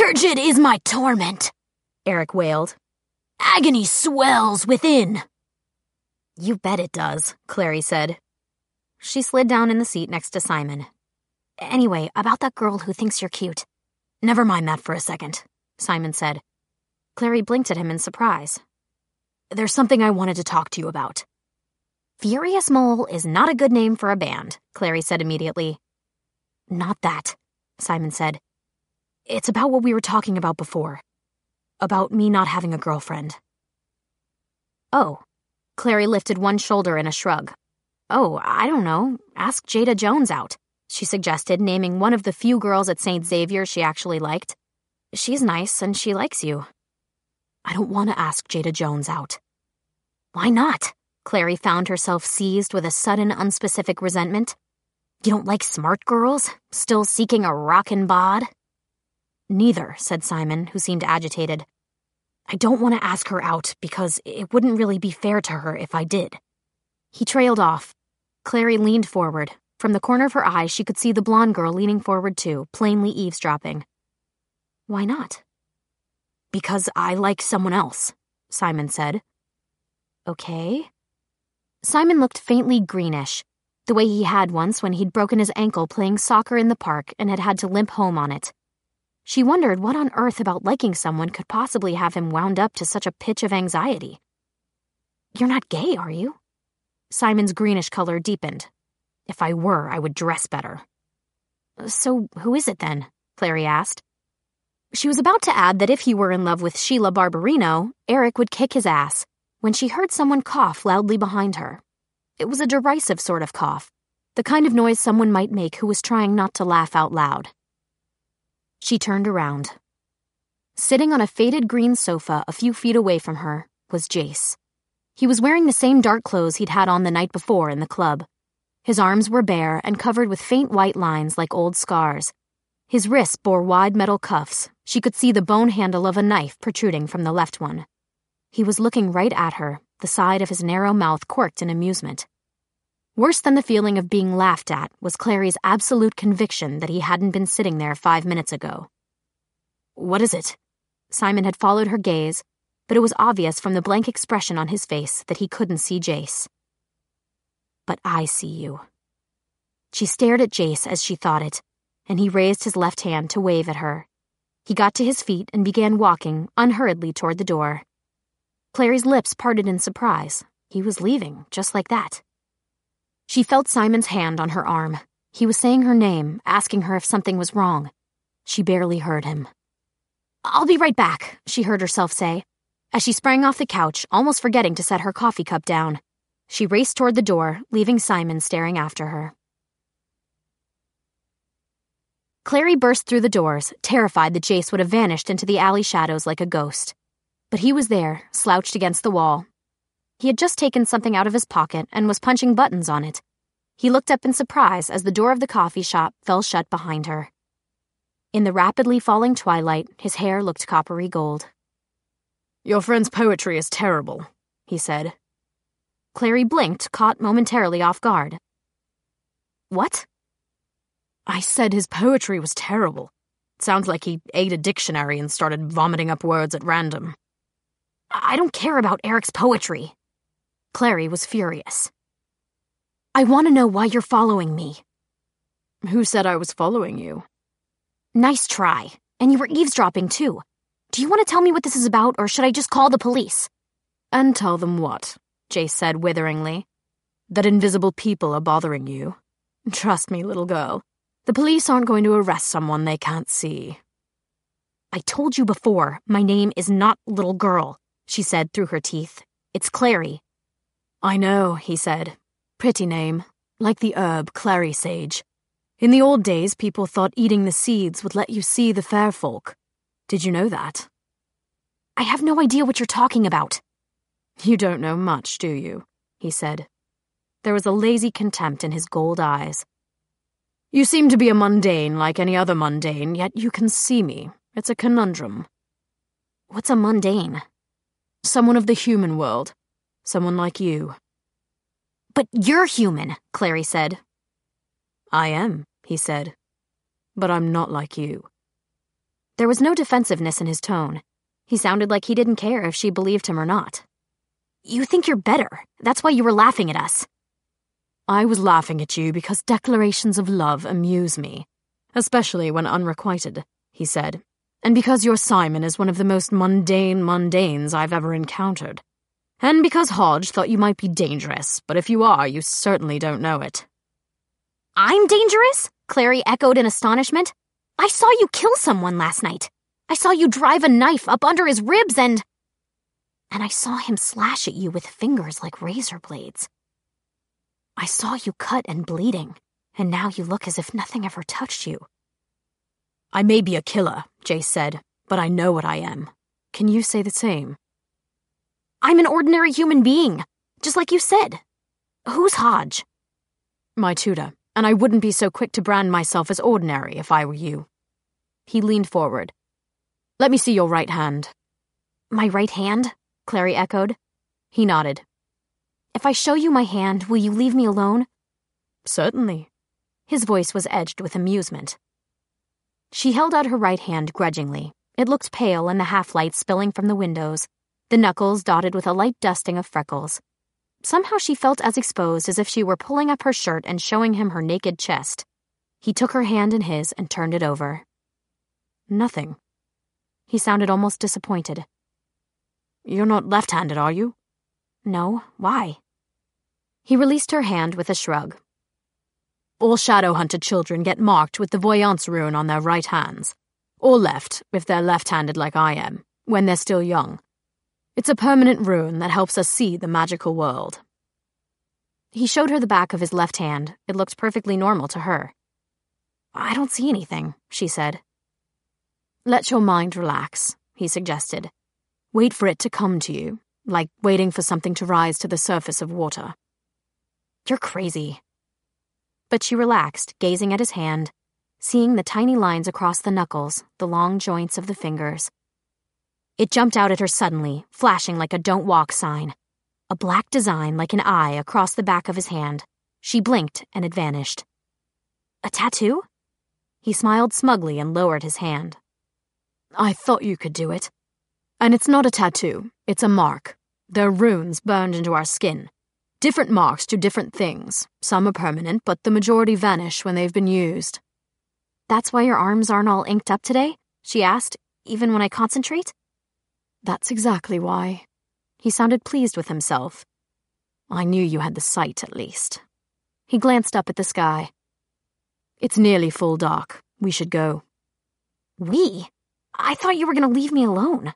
Turgid is my torment, Eric wailed. Agony swells within. You bet it does, Clary said. She slid down in the seat next to Simon. Anyway, about that girl who thinks you're cute. Never mind that for a second, Simon said. Clary blinked at him in surprise. There's something I wanted to talk to you about. Furious Mole is not a good name for a band, Clary said immediately. Not that, Simon said. It's about what we were talking about before. About me not having a girlfriend. Oh. Clary lifted one shoulder in a shrug. Oh, I don't know. Ask Jada Jones out, she suggested, naming one of the few girls at St. Xavier's she actually liked. She's nice and she likes you. I don't want to ask Jada Jones out. Why not? Clary found herself seized with a sudden, unspecific resentment. You don't like smart girls? Still seeking a rockin' bod? Neither, said Simon, who seemed agitated. I don't want to ask her out because it wouldn't really be fair to her if I did. He trailed off. Clary leaned forward. From the corner of her eye, she could see the blonde girl leaning forward too, plainly eavesdropping. Why not? Because I like someone else, Simon said. Okay. Simon looked faintly greenish, the way he had once when he'd broken his ankle playing soccer in the park and had had to limp home on it. She wondered what on earth about liking someone could possibly have him wound up to such a pitch of anxiety. You're not gay, are you? Simon's greenish color deepened. If I were, I would dress better. So who is it then? Clary asked. She was about to add that if he were in love with Sheila Barbarino, Eric would kick his ass, when she heard someone cough loudly behind her. It was a derisive sort of cough, the kind of noise someone might make who was trying not to laugh out loud. She turned around. Sitting on a faded green sofa a few feet away from her was Jace. He was wearing the same dark clothes he'd had on the night before in the club. His arms were bare and covered with faint white lines like old scars. His wrists bore wide metal cuffs. She could see the bone handle of a knife protruding from the left one. He was looking right at her, the side of his narrow mouth quirked in amusement. Worse than the feeling of being laughed at was Clary's absolute conviction that he hadn't been sitting there 5 minutes ago. What is it? Simon had followed her gaze, but it was obvious from the blank expression on his face that he couldn't see Jace. But I see you. She stared at Jace as she thought it, and he raised his left hand to wave at her. He got to his feet and began walking unhurriedly toward the door. Clary's lips parted in surprise. He was leaving, just like that. She felt Simon's hand on her arm. He was saying her name, asking her if something was wrong. She barely heard him. I'll be right back, she heard herself say, as she sprang off the couch, almost forgetting to set her coffee cup down. She raced toward the door, leaving Simon staring after her. Clary burst through the doors, terrified that Jace would have vanished into the alley shadows like a ghost. But he was there, slouched against the wall. He had just taken something out of his pocket and was punching buttons on it. He looked up in surprise as the door of the coffee shop fell shut behind her. In the rapidly falling twilight, his hair looked coppery gold. Your friend's poetry is terrible, he said. Clary blinked, caught momentarily off guard. What? I said his poetry was terrible. It sounds like he ate a dictionary and started vomiting up words at random. I don't care about Eric's poetry. Clary was furious. I want to know why you're following me. Who said I was following you? Nice try. And you were eavesdropping, too. Do you want to tell me what this is about, or should I just call the police? And tell them what? Jace said witheringly. That invisible people are bothering you. Trust me, little girl. The police aren't going to arrest someone they can't see. I told you before, my name is not Little Girl, she said through her teeth. It's Clary. I know, he said. Pretty name. Like the herb clary sage. In the old days, people thought eating the seeds would let you see the fair folk. Did you know that? I have no idea what you're talking about. You don't know much, do you? He said. There was a lazy contempt in his gold eyes. You seem to be a mundane like any other mundane, yet you can see me. It's a conundrum. What's a mundane? Someone of the human world. Someone like you. But you're human, Clary said. I am, he said. But I'm not like you. There was no defensiveness in his tone. He sounded like he didn't care if she believed him or not. You think you're better. That's why you were laughing at us. I was laughing at you because declarations of love amuse me, especially when unrequited, he said, and because your Simon is one of the most mundane mundanes I've ever encountered. And because Hodge thought you might be dangerous, but if you are, you certainly don't know it. I'm dangerous? Clary echoed in astonishment. I saw you kill someone last night. I saw you drive a knife up under his ribs and I saw him slash at you with fingers like razor blades. I saw you cut and bleeding, and now you look as if nothing ever touched you. I may be a killer, Jace said, but I know what I am. Can you say the same? I'm an ordinary human being, just like you said. Who's Hodge? My tutor, and I wouldn't be so quick to brand myself as ordinary if I were you. He leaned forward. Let me see your right hand. My right hand? Clary echoed. He nodded. If I show you my hand, will you leave me alone? Certainly. His voice was edged with amusement. She held out her right hand grudgingly. It looked pale in the half-light spilling from the windows, the knuckles dotted with a light dusting of freckles. Somehow she felt as exposed as if she were pulling up her shirt and showing him her naked chest. He took her hand in his and turned it over. Nothing. He sounded almost disappointed. You're not left-handed, are you? No, why? He released her hand with a shrug. All Shadowhunter children get marked with the Voyance rune on their right hands, or left, if they're left-handed like I am, when they're still young. It's a permanent rune that helps us see the magical world. He showed her the back of his left hand. It looked perfectly normal to her. I don't see anything, she said. Let your mind relax, he suggested. Wait for it to come to you, like waiting for something to rise to the surface of water. You're crazy. But she relaxed, gazing at his hand, seeing the tiny lines across the knuckles, the long joints of the fingers. It jumped out at her suddenly, flashing like a don't walk sign. A black design like an eye across the back of his hand. She blinked and it vanished. A tattoo? He smiled smugly and lowered his hand. I thought you could do it. And it's not a tattoo, it's a mark. They're runes burned into our skin. Different marks do different things. Some are permanent, but the majority vanish when they've been used. That's why your arms aren't all inked up today? She asked, even when I concentrate? That's exactly why. He sounded pleased with himself. I knew you had the sight, at least. He glanced up at the sky. It's nearly full dark. We should go. We? I thought you were going to leave me alone.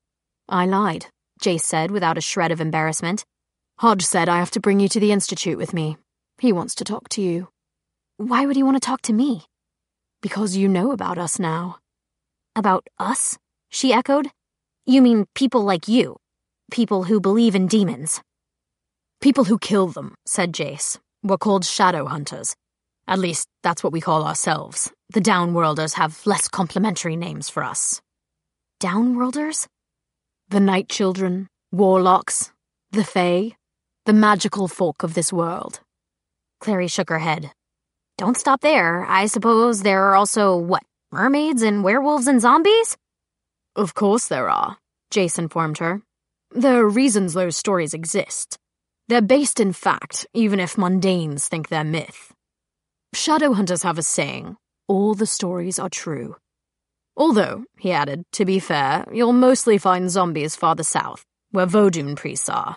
I lied, Jace said without a shred of embarrassment. Hodge said I have to bring you to the Institute with me. He wants to talk to you. Why would he want to talk to me? Because you know about us now. About us? She echoed. You mean people like you? People who believe in demons? People who kill them, said Jace. We're called Shadowhunters. At least, that's what we call ourselves. The Downworlders have less complimentary names for us. Downworlders? The Night Children, Warlocks, the Fae, the magical folk of this world. Clary shook her head. Don't stop there. I suppose there are also, what, mermaids and werewolves and zombies? Of course there are, Jace informed her. There are reasons those stories exist. They're based in fact, even if mundanes think they're myth. Shadowhunters have a saying, all the stories are true. Although, he added, to be fair, you'll mostly find zombies farther south, where Vodun priests are.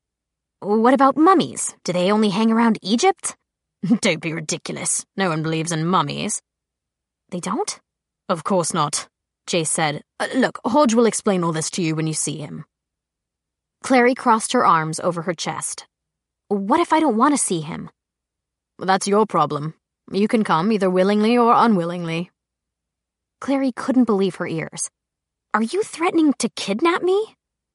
What about mummies? Do they only hang around Egypt? Don't be ridiculous. No one believes in mummies. They don't? Of course not, Jace said. Look, Hodge will explain all this to you when you see him. Clary crossed her arms over her chest. What if I don't want to see him? That's your problem. You can come either willingly or unwillingly. Clary couldn't believe her ears. Are you threatening to kidnap me?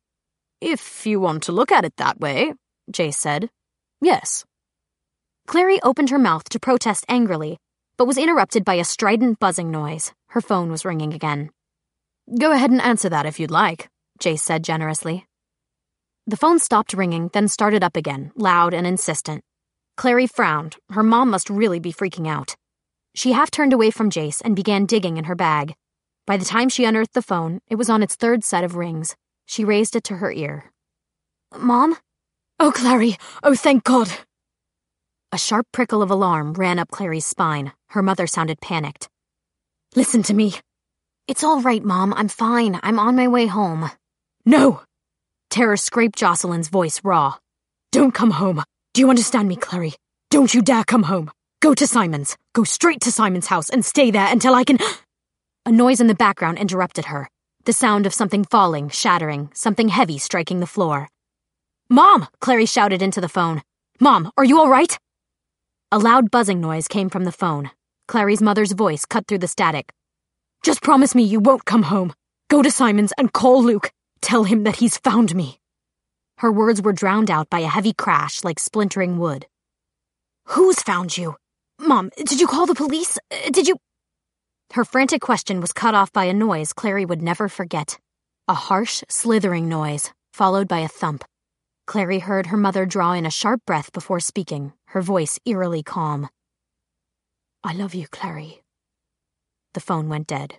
If you want to look at it that way, Jace said. Yes. Clary opened her mouth to protest angrily, but was interrupted by a strident buzzing noise. Her phone was ringing again. Go ahead and answer that if you'd like, Jace said generously. The phone stopped ringing, then started up again, loud and insistent. Clary frowned. Her mom must really be freaking out. She half turned away from Jace and began digging in her bag. By the time she unearthed the phone, it was on its third set of rings. She raised it to her ear. "Mom?" "Oh, Clary! Oh, thank God!" A sharp prickle of alarm ran up Clary's spine. Her mother sounded panicked. "Listen to me." "It's all right, Mom. I'm fine. I'm on my way home." "No!" Terror scraped Jocelyn's voice raw. "Don't come home. Do you understand me, Clary? Don't you dare come home. Go to Simon's. Go straight to Simon's house and stay there until I can—" A noise in the background interrupted her. The sound of something falling, shattering, something heavy striking the floor. "Mom!" Clary shouted into the phone. "Mom, are you all right?" A loud buzzing noise came from the phone. Clary's mother's voice cut through the static. "Just promise me you won't come home. Go to Simon's and call Luke. Tell him that he's found me." Her words were drowned out by a heavy crash like splintering wood. "Who's found you? Mom, did you call the police? Did you—" Her frantic question was cut off by a noise Clary would never forget. A harsh, slithering noise, followed by a thump. Clary heard her mother draw in a sharp breath before speaking, her voice eerily calm. "I love you, Clary." The phone went dead.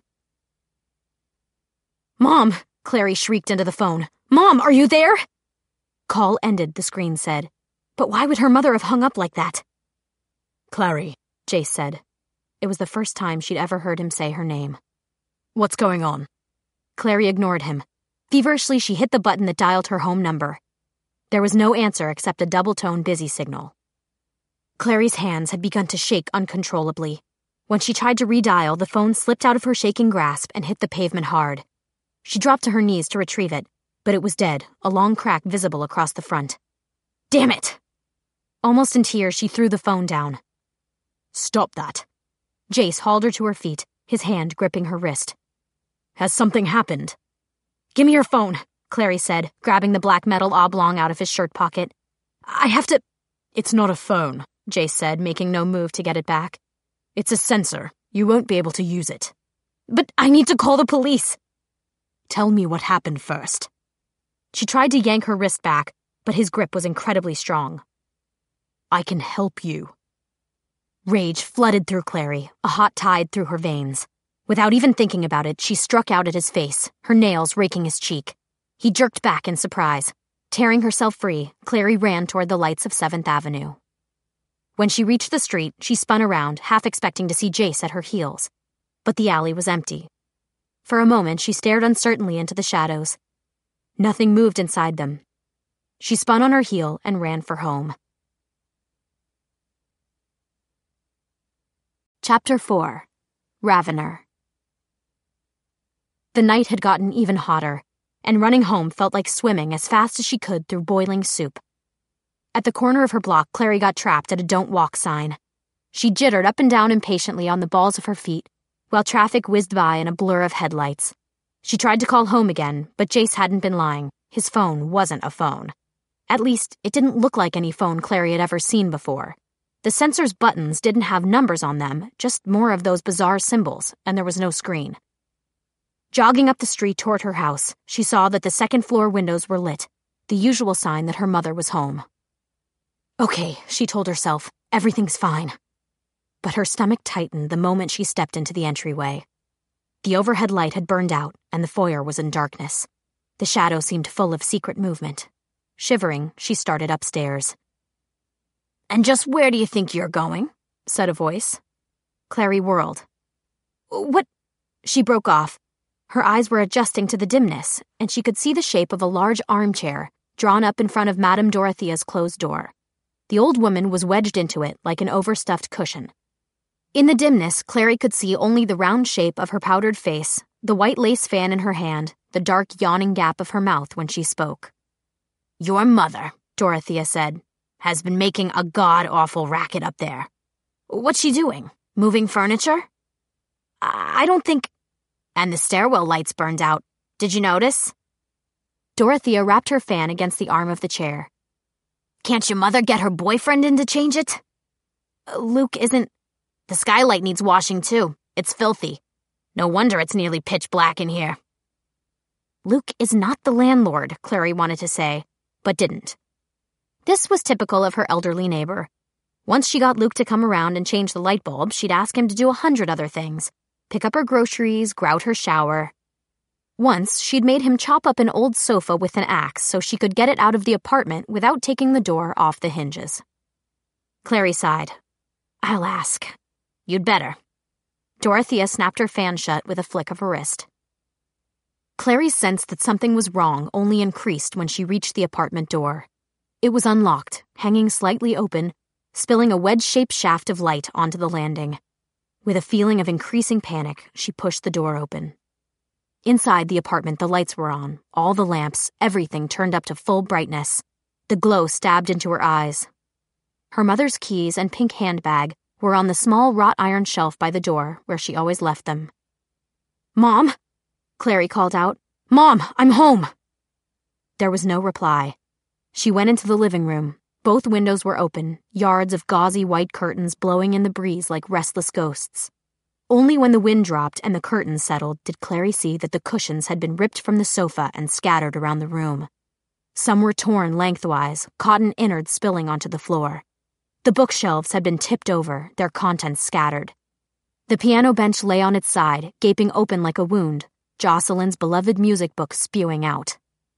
"Mom!" Clary shrieked into the phone. "Mom, are you there?" Call ended, the screen said. But why would her mother have hung up like that? "Clary," Jace said. It was the first time she'd ever heard him say her name. "What's going on?" Clary ignored him. Feverishly, she hit the button that dialed her home number. There was no answer except a double-tone busy signal. Clary's hands had begun to shake uncontrollably. When she tried to redial, the phone slipped out of her shaking grasp and hit the pavement hard. She dropped to her knees to retrieve it, but it was dead, a long crack visible across the front. "Damn it!" Almost in tears, she threw the phone down. "Stop that." Jace hauled her to her feet, his hand gripping her wrist. "Has something happened?" "Give me your phone," Clary said, grabbing the black metal oblong out of his shirt pocket. "I have to—" "It's not a phone," Jace said, making no move to get it back. "It's a sensor. You won't be able to use it." "But I need to call the police." "Tell me what happened first." She tried to yank her wrist back, but his grip was incredibly strong. "I can help you." Rage flooded through Clary, a hot tide through her veins. Without even thinking about it, she struck out at his face, her nails raking his cheek. He jerked back in surprise. Tearing herself free, Clary ran toward the lights of 7th Avenue. When she reached the street, she spun around, half expecting to see Jace at her heels. But the alley was empty. For a moment, she stared uncertainly into the shadows. Nothing moved inside them. She spun on her heel and ran for home. Chapter 4. Ravener. The night had gotten even hotter, and running home felt like swimming as fast as she could through boiling soup. At the corner of her block, Clary got trapped at a "Don't Walk" sign. She jittered up and down impatiently on the balls of her feet, while traffic whizzed by in a blur of headlights. She tried to call home again, but Jace hadn't been lying. His phone wasn't a phone. At least, it didn't look like any phone Clary had ever seen before. The sensor's buttons didn't have numbers on them, just more of those bizarre symbols, and there was no screen. Jogging up the street toward her house, she saw that the second-floor windows were lit, the usual sign that her mother was home. Okay, she told herself, everything's fine. But her stomach tightened the moment she stepped into the entryway. The overhead light had burned out, and the foyer was in darkness. The shadow seemed full of secret movement. Shivering, she started upstairs. "And just where do you think you're going?" said a voice. Clary whirled. "What?" She broke off. Her eyes were adjusting to the dimness, and she could see the shape of a large armchair drawn up in front of Madame Dorothea's closed door. The old woman was wedged into it like an overstuffed cushion. In the dimness, Clary could see only the round shape of her powdered face, the white lace fan in her hand, the dark yawning gap of her mouth when she spoke. "Your mother," Dorothea said, "has been making a god-awful racket up there. What's she doing? Moving furniture?" I don't think... And the stairwell lights burned out. Did you notice?" Dorothea wrapped her fan against the arm of the chair. "Can't your mother get her boyfriend in to change it?" "Luke isn't... The skylight needs washing too. It's filthy. No wonder it's nearly pitch black in here." Luke is not the landlord, Clary wanted to say, but didn't. This was typical of her elderly neighbor. Once she got Luke to come around and change the light bulb, she'd ask him to do 100 other things. pick up her groceries, grout her shower. Once, she'd made him chop up an old sofa with an axe so she could get it out of the apartment without taking the door off the hinges. Clary sighed. "I'll ask." "You'd better." Dorothea snapped her fan shut with a flick of her wrist. Clary's sense that something was wrong only increased when she reached the apartment door. It was unlocked, hanging slightly open, spilling a wedge-shaped shaft of light onto the landing. With a feeling of increasing panic, she pushed the door open. Inside the apartment, the lights were on, all the lamps, everything turned up to full brightness. The glow stabbed into her eyes. Her mother's keys and pink handbag were on the small wrought iron shelf by the door where she always left them. "Mom?" Clary called out. "Mom, I'm home!" There was no reply. She went into the living room. Both windows were open, yards of gauzy white curtains blowing in the breeze like restless ghosts. Only when the wind dropped and the curtains settled did Clary see that the cushions had been ripped from the sofa and scattered around the room. Some were torn lengthwise, cotton innards spilling onto the floor. The bookshelves had been tipped over, their contents scattered. The piano bench lay on its side, gaping open like a wound, Jocelyn's beloved music book spewing out.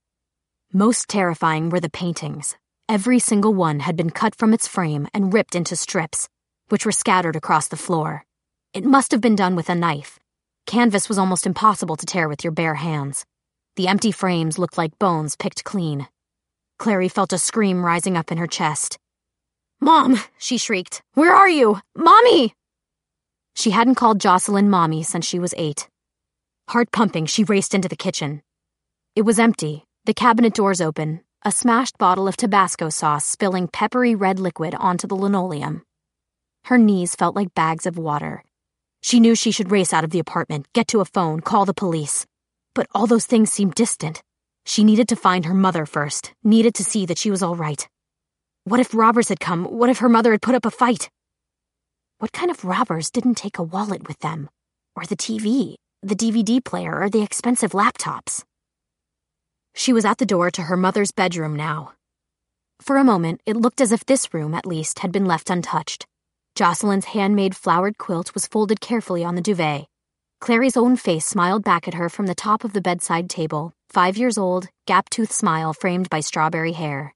Most terrifying were the paintings. Every single one had been cut from its frame and ripped into strips, which were scattered across the floor. It must have been done with a knife. Canvas was almost impossible to tear with your bare hands. The empty frames looked like bones picked clean. Clary felt a scream rising up in her chest. "Mom!" she shrieked. "Where are you? Mommy!" She hadn't called Jocelyn Mommy since she was 8. Heart pumping, she raced into the kitchen. It was empty, the cabinet doors open, a smashed bottle of Tabasco sauce spilling peppery red liquid onto the linoleum. Her knees felt like bags of water. She knew she should race out of the apartment, get to a phone, call the police. But all those things seemed distant. She needed to find her mother first, needed to see that she was all right. What if robbers had come? What if her mother had put up a fight? What kind of robbers didn't take a wallet with them? Or the TV, the DVD player, or the expensive laptops? She was at the door to her mother's bedroom now. For a moment, it looked as if this room, at least, had been left untouched. Jocelyn's handmade flowered quilt was folded carefully on the duvet. Clary's own face smiled back at her from the top of the bedside table, 5 years old, gap-toothed smile framed by strawberry hair.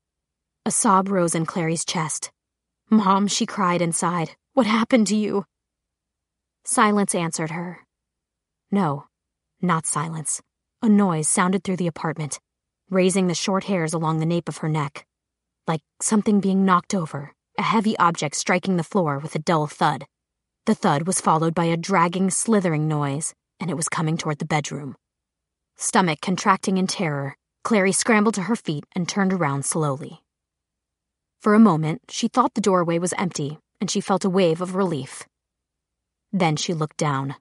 A sob rose in Clary's chest. "Mom," she cried inside, "what happened to you?" Silence answered her. No, not silence. A noise sounded through the apartment, raising the short hairs along the nape of her neck. Like something being knocked over, a heavy object striking the floor with a dull thud. The thud was followed by a dragging, slithering noise, and it was coming toward the bedroom. Stomach contracting in terror, Clary scrambled to her feet and turned around slowly. For a moment, she thought the doorway was empty, and she felt a wave of relief. Then she looked down.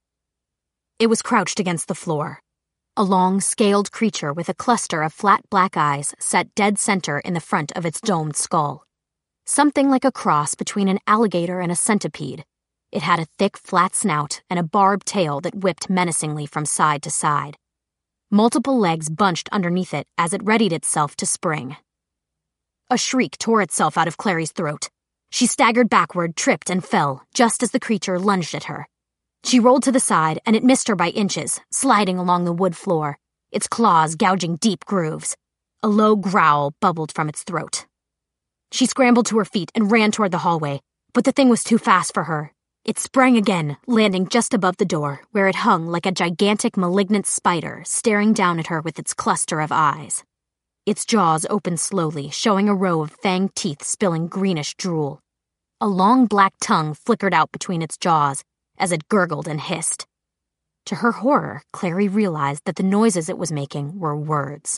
It was crouched against the floor. A long, scaled creature with a cluster of flat black eyes set dead center in the front of its domed skull. Something like a cross between an alligator and a centipede. It had a thick, flat snout and a barbed tail that whipped menacingly from side to side. Multiple legs bunched underneath it as it readied itself to spring. A shriek tore itself out of Clary's throat. She staggered backward, tripped, and fell, just as the creature lunged at her. She rolled to the side, and it missed her by inches, sliding along the wood floor, its claws gouging deep grooves. A low growl bubbled from its throat. She scrambled to her feet and ran toward the hallway, but the thing was too fast for her. It sprang again, landing just above the door, where it hung like a gigantic malignant spider, staring down at her with its cluster of eyes. Its jaws opened slowly, showing a row of fanged teeth spilling greenish drool. A long black tongue flickered out between its jaws as it gurgled and hissed. To her horror, Clary realized that the noises it was making were words.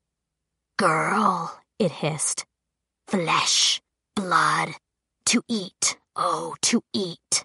"Girl," it hissed. "Flesh, blood, to eat, oh, to eat."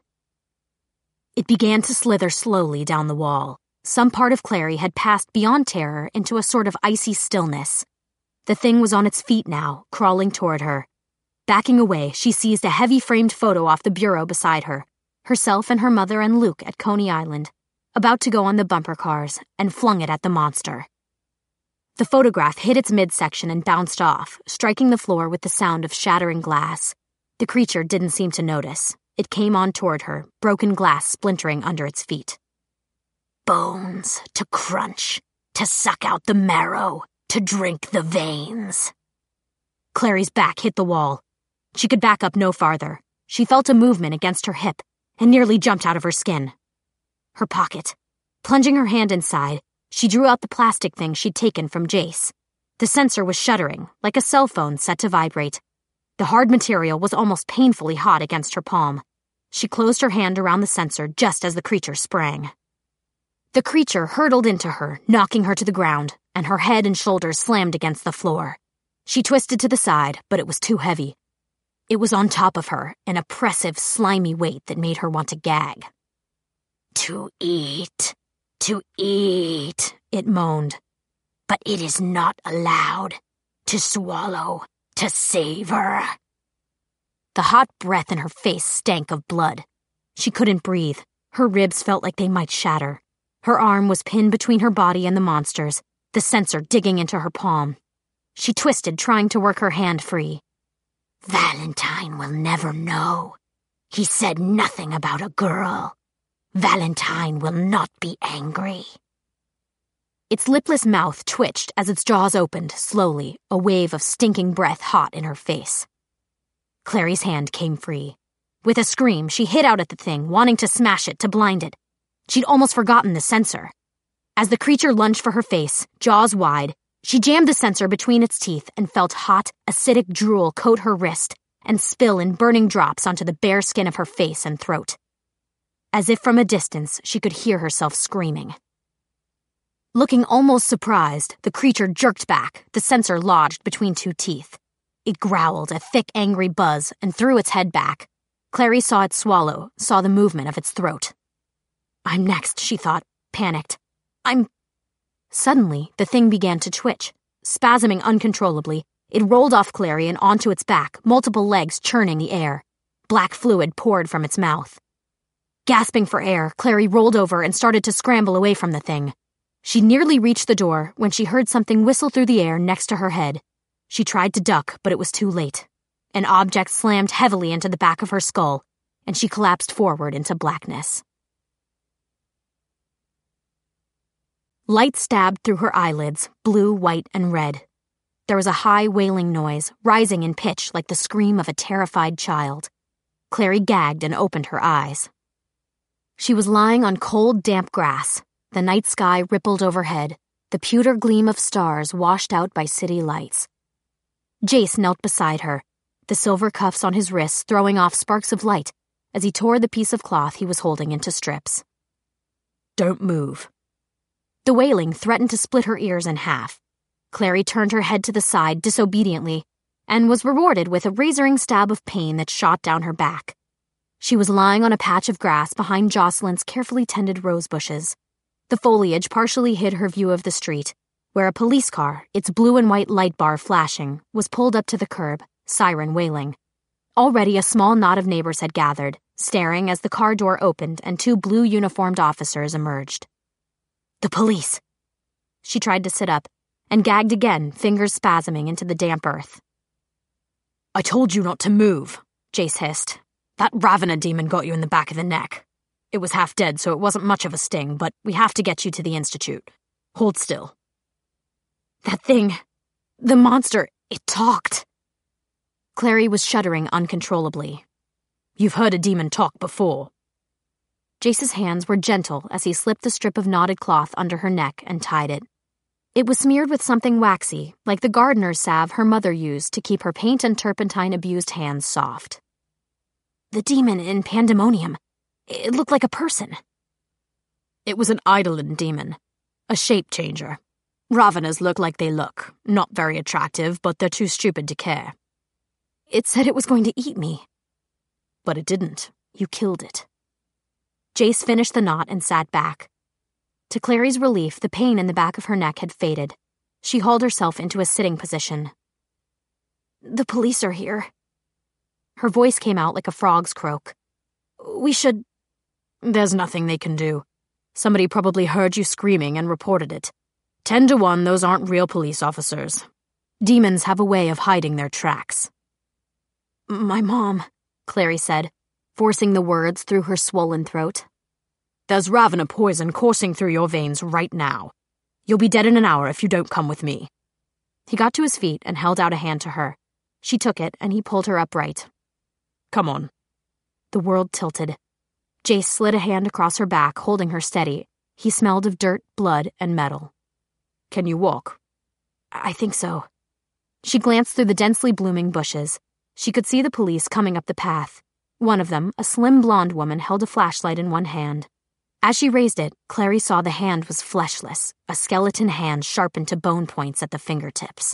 It began to slither slowly down the wall. Some part of Clary had passed beyond terror into a sort of icy stillness. The thing was on its feet now, crawling toward her. Backing away, she seized a heavy-framed photo off the bureau beside her, herself and her mother and Luke at Coney Island, about to go on the bumper cars, and flung it at the monster. The photograph hit its midsection and bounced off, striking the floor with the sound of shattering glass. The creature didn't seem to notice. It came on toward her, broken glass splintering under its feet. Bones to crunch, to suck out the marrow, to drink the veins. Clary's back hit the wall. She could back up no farther. She felt a movement against her hip and nearly jumped out of her skin. Her pocket. Plunging her hand inside, she drew out the plastic thing she'd taken from Jace. The sensor was shuddering, like a cell phone set to vibrate. The hard material was almost painfully hot against her palm. She closed her hand around the sensor just as the creature sprang. The creature hurtled into her, knocking her to the ground, and her head and shoulders slammed against the floor. She twisted to the side, but it was too heavy. It was on top of her, an oppressive, slimy weight that made her want to gag. To eat, it moaned. But it is not allowed. To swallow, to savor. The hot breath in her face stank of blood. She couldn't breathe. Her ribs felt like they might shatter. Her arm was pinned between her body and the monster's, the sensor digging into her palm. She twisted, trying to work her hand free. Valentine will never know. He said nothing about a girl. Valentine will not be angry. Its lipless mouth twitched as its jaws opened, slowly, a wave of stinking breath hot in her face. Clary's hand came free. With a scream, she hit out at the thing, wanting to smash it, to blind it. She'd almost forgotten the sensor. As the creature lunged for her face, jaws wide, she jammed the sensor between its teeth and felt hot, acidic drool coat her wrist and spill in burning drops onto the bare skin of her face and throat. As if from a distance, she could hear herself screaming. Looking almost surprised, the creature jerked back, the sensor lodged between two teeth. It growled, a thick, angry buzz, and threw its head back. Clary saw it swallow, saw the movement of its throat. I'm next, she thought, panicked. Suddenly, the thing began to twitch. Spasming uncontrollably, it rolled off Clary and onto its back, multiple legs churning the air. Black fluid poured from its mouth. Gasping for air, Clary rolled over and started to scramble away from the thing. She nearly reached the door when she heard something whistle through the air next to her head. She tried to duck, but it was too late. An object slammed heavily into the back of her skull, and she collapsed forward into blackness. Light stabbed through her eyelids, blue, white, and red. There was a high, wailing noise, rising in pitch like the scream of a terrified child. Clary gagged and opened her eyes. She was lying on cold, damp grass. The night sky rippled overhead, the pewter gleam of stars washed out by city lights. Jace knelt beside her, the silver cuffs on his wrists throwing off sparks of light as he tore the piece of cloth he was holding into strips. Don't move. The wailing threatened to split her ears in half. Clary turned her head to the side disobediently and was rewarded with a razoring stab of pain that shot down her back. She was lying on a patch of grass behind Jocelyn's carefully tended rose bushes. The foliage partially hid her view of the street, where a police car, its blue and white light bar flashing, was pulled up to the curb, siren wailing. Already a small knot of neighbors had gathered, staring as the car door opened and two blue-uniformed officers emerged. The police! She tried to sit up, and gagged again, fingers spasming into the damp earth. I told you not to move, Jace hissed. That Ravena demon got you in the back of the neck. It was half dead, so it wasn't much of a sting, but we have to get you to the Institute. Hold still. That thing, the monster, it talked. Clary was shuddering uncontrollably. You've heard a demon talk before. Jace's hands were gentle as he slipped the strip of knotted cloth under her neck and tied it. It was smeared with something waxy, like the gardener's salve her mother used to keep her paint and turpentine-abused hands soft. The demon in Pandemonium. It looked like a person. It was an Eidolon demon. A shape changer. Ravenas look like they look. Not very attractive, but they're too stupid to care. It said it was going to eat me. But it didn't. You killed it. Jace finished the knot and sat back. To Clary's relief, the pain in the back of her neck had faded. She hauled herself into a sitting position. The police are here. Her voice came out like a frog's croak. We should... There's nothing they can do. Somebody probably heard you screaming and reported it. 10 to 1, those aren't real police officers. Demons have a way of hiding their tracks. My mom, Clary said. forcing the words through her swollen throat. "There's Ravener poison coursing through your veins right now. You'll be dead in an hour if you don't come with me." He got to his feet and held out a hand to her. She took it, and he pulled her upright. "Come on." The world tilted. Jace slid a hand across her back, holding her steady. He smelled of dirt, blood, and metal. "Can you walk?" "I think so." She glanced through the densely blooming bushes. She could see the police coming up the path. One of them, a slim blonde woman, held a flashlight in one hand. As she raised it, Clary saw the hand was fleshless, a skeleton hand sharpened to bone points at the fingertips.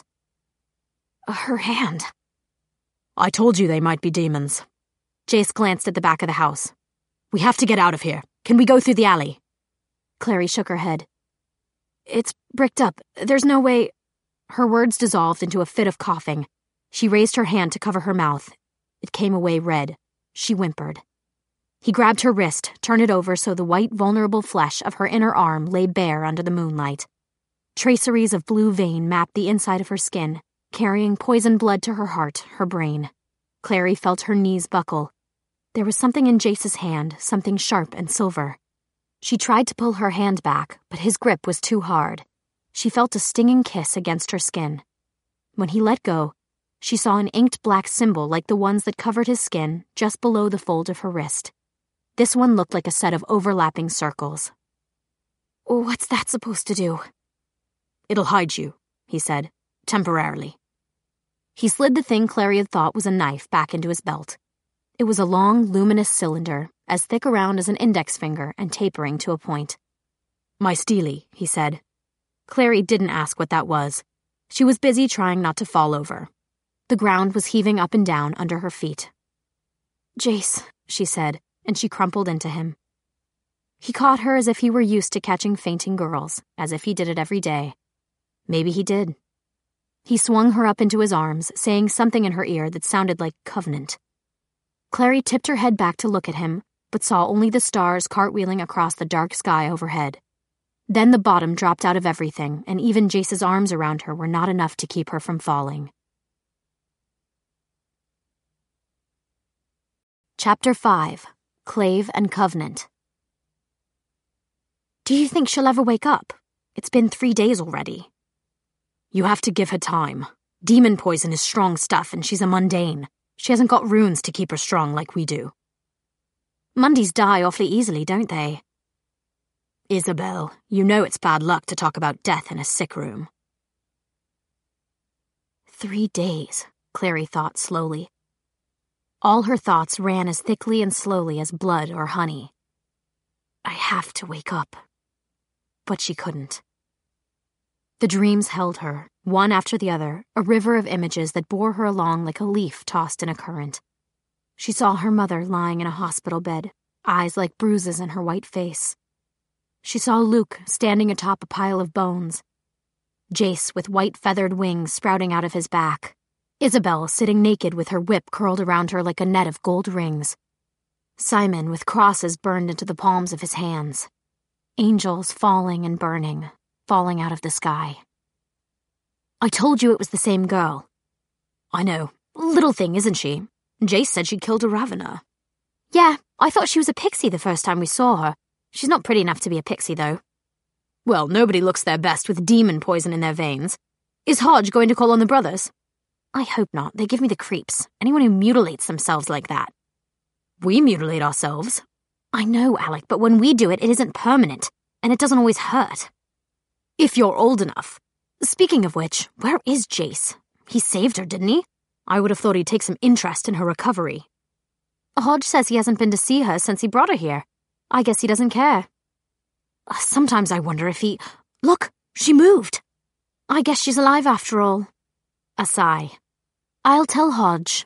Her hand. "I told you they might be demons." Jace glanced at the back of the house. "We have to get out of here. Can we go through the alley?" Clary shook her head. "It's bricked up. There's no way—" Her words dissolved into a fit of coughing. She raised her hand to cover her mouth. It came away red. She whimpered. He grabbed her wrist, turned it over so the white, vulnerable flesh of her inner arm lay bare under the moonlight. Traceries of blue vein mapped the inside of her skin, carrying poison blood to her heart, her brain. Clary felt her knees buckle. There was something in Jace's hand, something sharp and silver. She tried to pull her hand back, but his grip was too hard. She felt a stinging kiss against her skin. When he let go, she saw an inked black symbol like the ones that covered his skin just below the fold of her wrist. This one looked like a set of overlapping circles. "What's that supposed to do?" "It'll hide you," he said, "temporarily." He slid the thing Clary had thought was a knife back into his belt. It was a long, luminous cylinder, as thick around as an index finger and tapering to a point. "My steely," he said. Clary didn't ask what that was. She was busy trying not to fall over. The ground was heaving up and down under her feet. "Jace," she said, and she crumpled into him. He caught her as if he were used to catching fainting girls, as if he did it every day. Maybe he did. He swung her up into his arms, saying something in her ear that sounded like covenant. Clary tipped her head back to look at him, but saw only the stars cartwheeling across the dark sky overhead. Then the bottom dropped out of everything, and even Jace's arms around her were not enough to keep her from falling. Chapter 5. Clave and Covenant. "Do you think she'll ever wake up? It's been 3 days already." "You have to give her time. Demon poison is strong stuff, and she's a mundane. She hasn't got runes to keep her strong like we do." "Mundies die awfully easily, don't they?" "Isabel, you know it's bad luck to talk about death in a sick room." 3 days, Clary thought slowly. All her thoughts ran as thickly and slowly as blood or honey. I have to wake up. But she couldn't. The dreams held her, one after the other, a river of images that bore her along like a leaf tossed in a current. She saw her mother lying in a hospital bed, eyes like bruises in her white face. She saw Luke standing atop a pile of bones. Jace with white feathered wings sprouting out of his back. Isabel sitting naked with her whip curled around her like a net of gold rings. Simon with crosses burned into the palms of his hands. Angels falling and burning, falling out of the sky. "I told you it was the same girl." "I know. Little thing, isn't she? Jace said she killed a Ravener." "Yeah, I thought she was a pixie the first time we saw her. She's not pretty enough to be a pixie, though." "Well, nobody looks their best with demon poison in their veins. Is Hodge going to call on the brothers?" "I hope not. They give me the creeps. Anyone who mutilates themselves like that." "We mutilate ourselves." "I know, Alec, but when we do it, it isn't permanent, and it doesn't always hurt." "If you're old enough. Speaking of which, where is Jace? He saved her, didn't he? I would have thought he'd take some interest in her recovery." "Hodge says he hasn't been to see her since he brought her here. I guess he doesn't care." "Sometimes I wonder if he— Look, she moved." "I guess she's alive after all." A sigh. "I'll tell Hodge."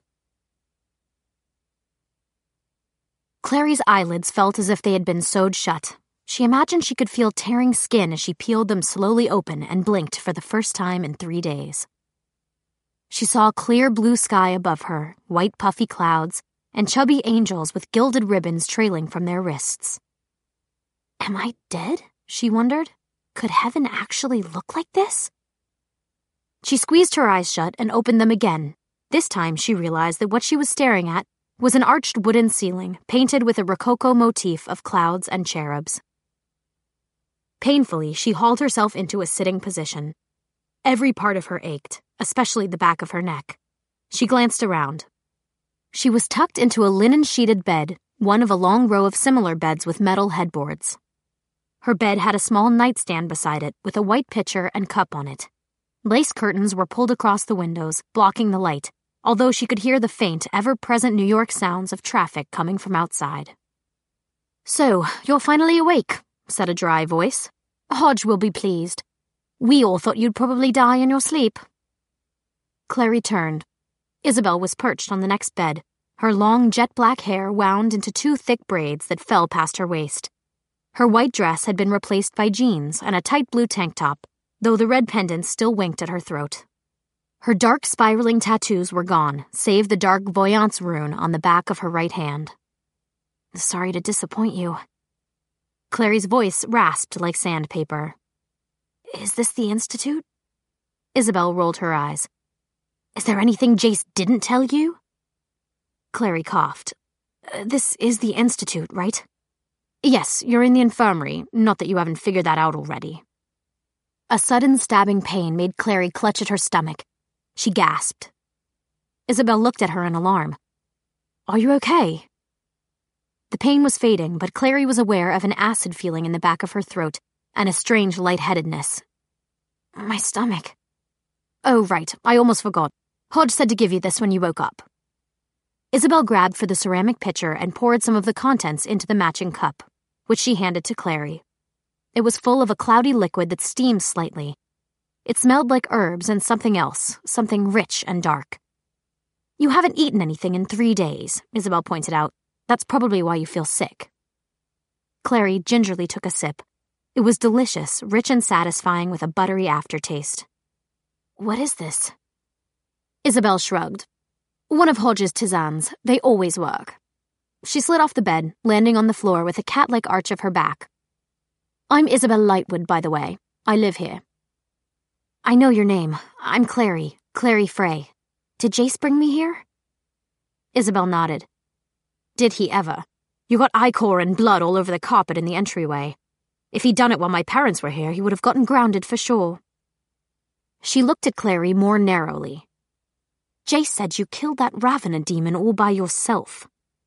Clary's eyelids felt as if they had been sewed shut. She imagined she could feel tearing skin as she peeled them slowly open and blinked for the first time in 3 days. She saw a clear blue sky above her, white puffy clouds, and chubby angels with gilded ribbons trailing from their wrists. Am I dead? She wondered. Could heaven actually look like this? She squeezed her eyes shut and opened them again. This time she realized that what she was staring at was an arched wooden ceiling painted with a rococo motif of clouds and cherubs. Painfully, she hauled herself into a sitting position. Every part of her ached, especially the back of her neck. She glanced around. She was tucked into a linen-sheeted bed, one of a long row of similar beds with metal headboards. Her bed had a small nightstand beside it with a white pitcher and cup on it. Lace curtains were pulled across the windows, blocking the light, although she could hear the faint, ever-present New York sounds of traffic coming from outside. "So, you're finally awake," said a dry voice. "Hodge will be pleased. We all thought you'd probably die in your sleep." Clary turned. Isabel was perched on the next bed, her long jet-black hair wound into 2 thick braids that fell past her waist. Her white dress had been replaced by jeans and a tight blue tank top, though the red pendant still winked at her throat. Her dark spiraling tattoos were gone, save the dark voyance rune on the back of her right hand. "Sorry to disappoint you." Clary's voice rasped like sandpaper. "Is this the Institute?" Isabel rolled her eyes. "Is there anything Jace didn't tell you?" Clary coughed. "This is the Institute, right?" "Yes, you're in the infirmary, not that you haven't figured that out already." A sudden stabbing pain made Clary clutch at her stomach. She gasped. Isabel looked at her in alarm. "Are you okay?" The pain was fading, but Clary was aware of an acid feeling in the back of her throat and a strange lightheadedness. "My stomach." "Oh, right, I almost forgot. Hodge said to give you this when you woke up." Isabel grabbed for the ceramic pitcher and poured some of the contents into the matching cup, which she handed to Clary. It was full of a cloudy liquid that steamed slightly. It smelled like herbs and something else, something rich and dark. "You haven't eaten anything in 3 days," Isabel pointed out. "That's probably why you feel sick." Clary gingerly took a sip. It was delicious, rich and satisfying with a buttery aftertaste. "What is this?" Isabel shrugged. "One of Hodge's tisanes. They always work." She slid off the bed, landing on the floor with a cat-like arch of her back. "I'm Isabel Lightwood, by the way. I live here." "I know your name. I'm Clary Frey. Did Jace bring me here?" Isabel nodded. "Did he ever? You got ichor and blood all over the carpet in the entryway. If he'd done it while my parents were here, he would have gotten grounded for sure." She looked at Clary more narrowly. "Jace said you killed that Ravener demon all by yourself."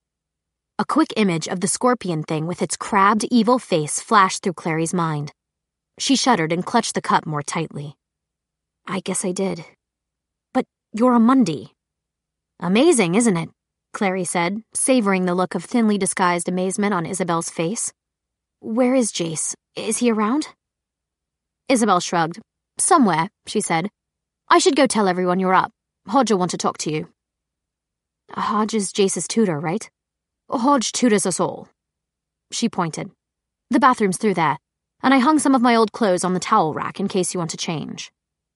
A quick image of the scorpion thing with its crabbed, evil face flashed through Clary's mind. She shuddered and clutched the cup more tightly. "I guess I did. But you're a Mundy." "Amazing, isn't it?" Clary said, savoring the look of thinly disguised amazement on Isabel's face. "Where is Jace? Is he around?" Isabel shrugged. "Somewhere," she said. "I should go tell everyone you're up. Hodge will want to talk to you." "Hodge is Jace's tutor, right?" "Hodge tutors us all." She pointed. "The bathroom's through there, and I hung some of my old clothes on the towel rack in case you want to change."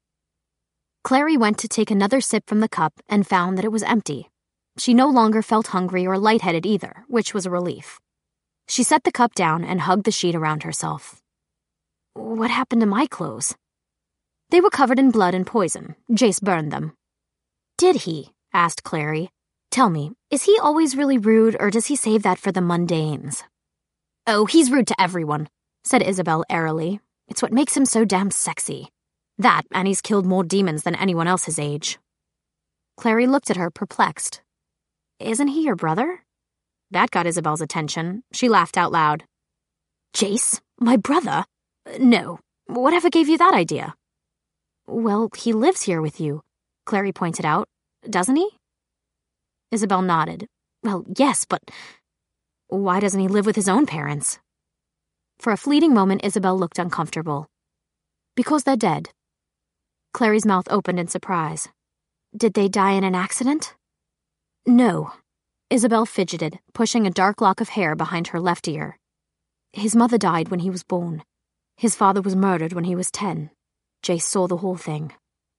Clary went to take another sip from the cup and found that it was empty. She no longer felt hungry or lightheaded either, which was a relief. She set the cup down and hugged the sheet around herself. "What happened to my clothes?" "They were covered in blood and poison. Jace burned them." "Did he?" asked Clary. "Tell me, is he always really rude, or does he save that for the mundanes?" "Oh, he's rude to everyone," said Isabel airily. "It's what makes him so damn sexy. That, and he's killed more demons than anyone else his age." Clary looked at her, perplexed. "Isn't he your brother?" That got Isabel's attention. She laughed out loud. "Jace? My brother? No. Whatever gave you that idea?" "Well, he lives here with you," Clary pointed out. "Doesn't he?" Isabel nodded. "Well, yes, but why doesn't he live with his own parents?" For a fleeting moment, Isabel looked uncomfortable. "Because they're dead." Clary's mouth opened in surprise. "Did they die in an accident?" "No." Isabel fidgeted, pushing a dark lock of hair behind her left ear. "His mother died when he was born. His father was murdered when he was 10. Jace saw the whole thing."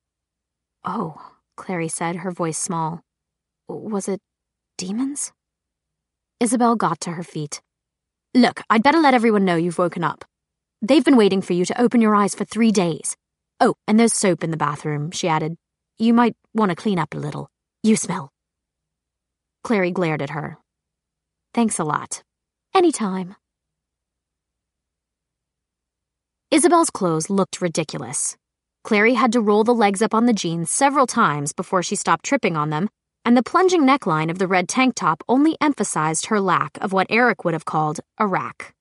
"Oh," Clary said, her voice small. "Was it demons?" Isabel got to her feet. "Look, I'd better let everyone know you've woken up. They've been waiting for you to open your eyes for 3 days. Oh, and there's soap in the bathroom," she added. "You might want to clean up a little. You smell." Clary glared at her. Thanks a lot. Anytime. Isabel's clothes looked ridiculous. Clary had to roll the legs up on the jeans several times before she stopped tripping on them, and the plunging neckline of the red tank top only emphasized her lack of what Eric would have called a rack.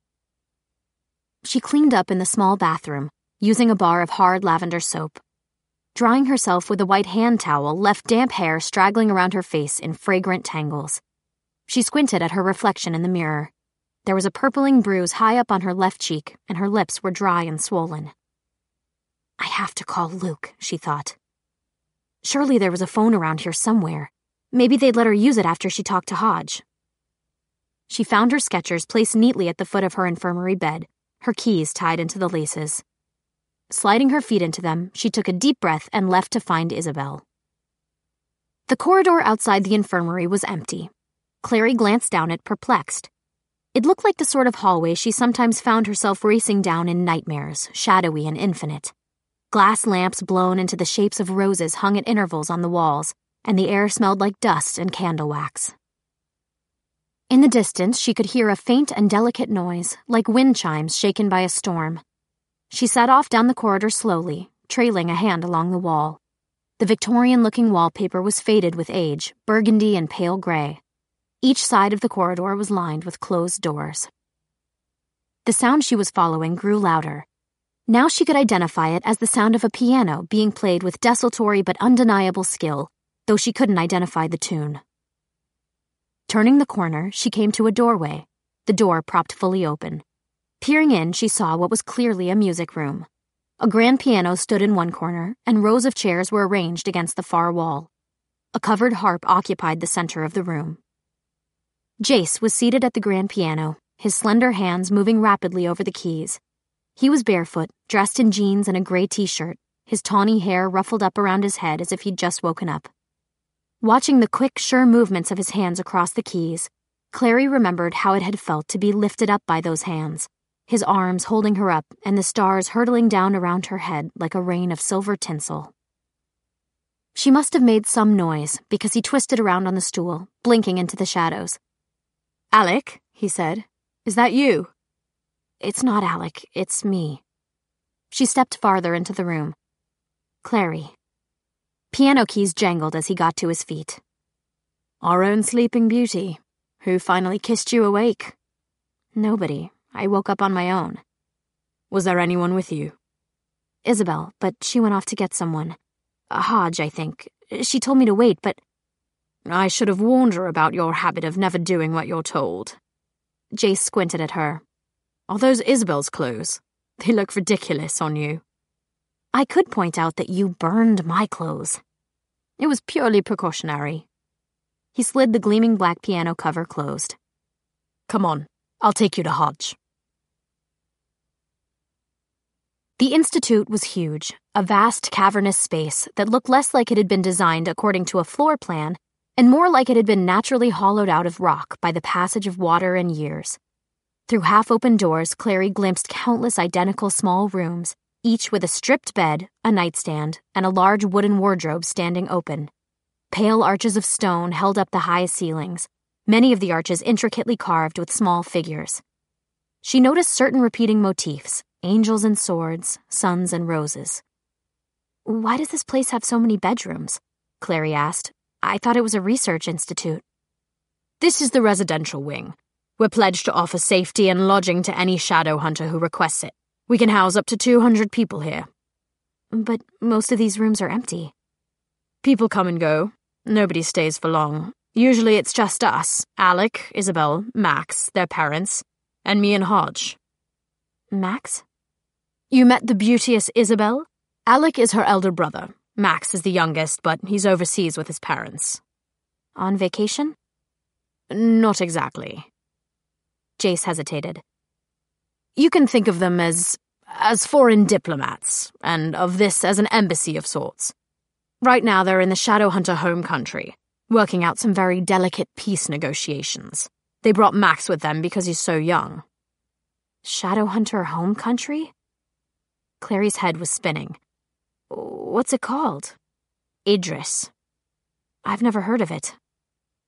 She cleaned up in the small bathroom, using a bar of hard lavender soap. Drying herself with a white hand towel left damp hair straggling around her face in fragrant tangles. She squinted at her reflection in the mirror. There was a purpling bruise high up on her left cheek, and her lips were dry and swollen. I have to call Luke, she thought. Surely there was a phone around here somewhere. Maybe they'd let her use it after she talked to Hodge. She found her Skechers placed neatly at the foot of her infirmary bed, her keys tied into the laces. Sliding her feet into them, she took a deep breath and left to find Isabel. The corridor outside the infirmary was empty. Clary glanced down it, perplexed. It looked like the sort of hallway she sometimes found herself racing down in nightmares, shadowy and infinite. Glass lamps blown into the shapes of roses hung at intervals on the walls, and the air smelled like dust and candle wax. In the distance, she could hear a faint and delicate noise, like wind chimes shaken by a storm. She set off down the corridor slowly, trailing a hand along the wall. The Victorian-looking wallpaper was faded with age, burgundy and pale gray. Each side of the corridor was lined with closed doors. The sound she was following grew louder. Now she could identify it as the sound of a piano being played with desultory but undeniable skill, though she couldn't identify the tune. Turning the corner, she came to a doorway, the door propped fully open. Peering in, she saw what was clearly a music room. A grand piano stood in one corner, and rows of chairs were arranged against the far wall. A covered harp occupied the center of the room. Jace was seated at the grand piano, his slender hands moving rapidly over the keys. He was barefoot, dressed in jeans and a gray t-shirt, his tawny hair ruffled up around his head as if he'd just woken up. Watching the quick, sure movements of his hands across the keys, Clary remembered how it had felt to be lifted up by those hands, his arms holding her up and the stars hurtling down around her head like a rain of silver tinsel. She must have made some noise because he twisted around on the stool, blinking into the shadows. "Alec," he said, "is that you?" "It's not Alec, it's me." She stepped farther into the room. "Clary." Piano keys jangled as he got to his feet. "Our own Sleeping Beauty. Who finally kissed you awake?" "Nobody. I woke up on my own." "Was there anyone with you?" "Isabel, but she went off to get someone. Hodge, I think. She told me to wait, but—" "I should have warned her about your habit of never doing what you're told." Jace squinted at her. "Are those Isabel's clothes? They look ridiculous on you." "I could point out that you burned my clothes." "It was purely precautionary." He slid the gleaming black piano cover closed. "Come on, I'll take you to Hodge." The Institute was huge, a vast cavernous space that looked less like it had been designed according to a floor plan and more like it had been naturally hollowed out of rock by the passage of water and years. Through half-open doors, Clary glimpsed countless identical small rooms, each with a stripped bed, a nightstand, and a large wooden wardrobe standing open. Pale arches of stone held up the high ceilings, many of the arches intricately carved with small figures. She noticed certain repeating motifs, angels and swords, suns and roses. "Why does this place have so many bedrooms?" Clary asked. "I thought it was a research institute." "This is the residential wing. We're pledged to offer safety and lodging to any shadow hunter who requests it. We can house up to 200 people here." "But most of these rooms are empty." "People come and go. Nobody stays for long. Usually it's just us, Alec, Isabel, Max, their parents, and me and Hodge." "Max?" "You met the beauteous Isabel? Alec is her elder brother. Max is the youngest, but he's overseas with his parents." "On vacation?" "Not exactly." Jace hesitated. "You can think of them as foreign diplomats, and of this as an embassy of sorts. Right now they're in the Shadowhunter home country, working out some very delicate peace negotiations. They brought Max with them because he's so young." "Shadowhunter home country?" Clary's head was spinning. "What's it called?" "Idris." "I've never heard of it."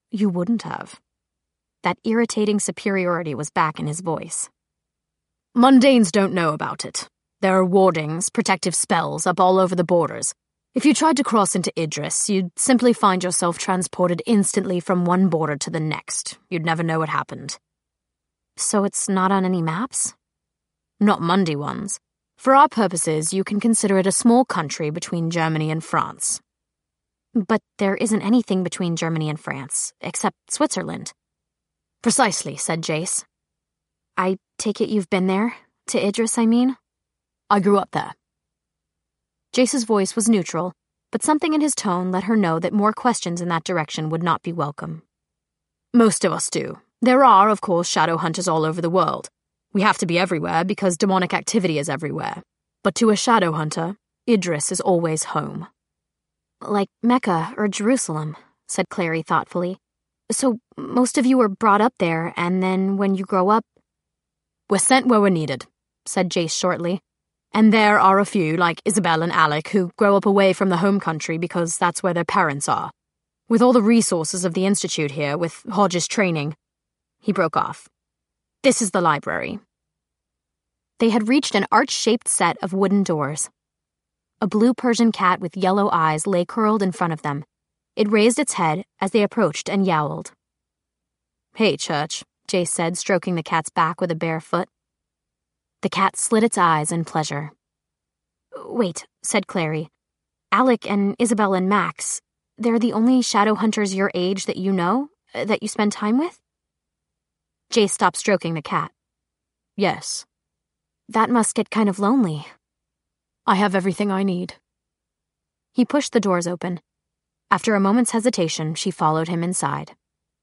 You wouldn't have. That irritating superiority was back in his voice. Mundanes don't know about it. There are wardings, protective spells up all over the borders. If you tried to cross into Idris, you'd simply find yourself transported instantly from one border to the next. You'd never know what happened. So it's not on any maps? Not Mundi ones. For our purposes, you can consider it a small country between Germany and France. But there isn't anything between Germany and France, except Switzerland. Precisely, said Jace. I take it you've been there? To Idris, I mean? I grew up there. Jace's voice was neutral, but something in his tone let her know that more questions in that direction would not be welcome. Most of us do. There are, of course, shadow hunters all over the world. We have to be everywhere because demonic activity is everywhere. But to a shadow hunter, Idris is always home. Like Mecca or Jerusalem, said Clary thoughtfully. So most of you were brought up there, and then when you grow up... We're sent where we're needed, said Jace shortly. And there are a few, like Isabel and Alec, who grow up away from the home country because that's where their parents are. With all the resources of the Institute here, with Hodge's training... He broke off. This is the library. They had reached an arch-shaped set of wooden doors. A blue Persian cat with yellow eyes lay curled in front of them. It raised its head as they approached and yowled. Hey, Church, Jace said, stroking the cat's back with a bare foot. The cat slid its eyes in pleasure. Wait, said Clary. Alec and Isabel and Max, they're the only shadow hunters your age that you know, that you spend time with? Jace stopped stroking the cat. Yes. That must get kind of lonely. I have everything I need. He pushed the doors open. After a moment's hesitation, she followed him inside.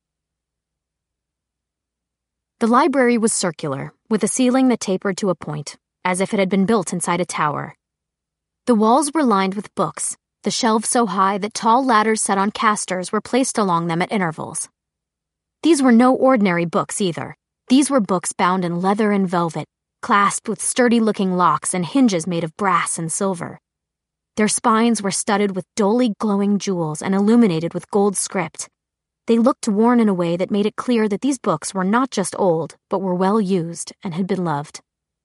The library was circular, with a ceiling that tapered to a point, as if it had been built inside a tower. The walls were lined with books, the shelves so high that tall ladders set on casters were placed along them at intervals. These were no ordinary books either. These were books bound in leather and velvet, clasped with sturdy-looking locks and hinges made of brass and silver. Their spines were studded with dully glowing jewels and illuminated with gold script. They looked worn in a way that made it clear that these books were not just old, but were well used and had been loved.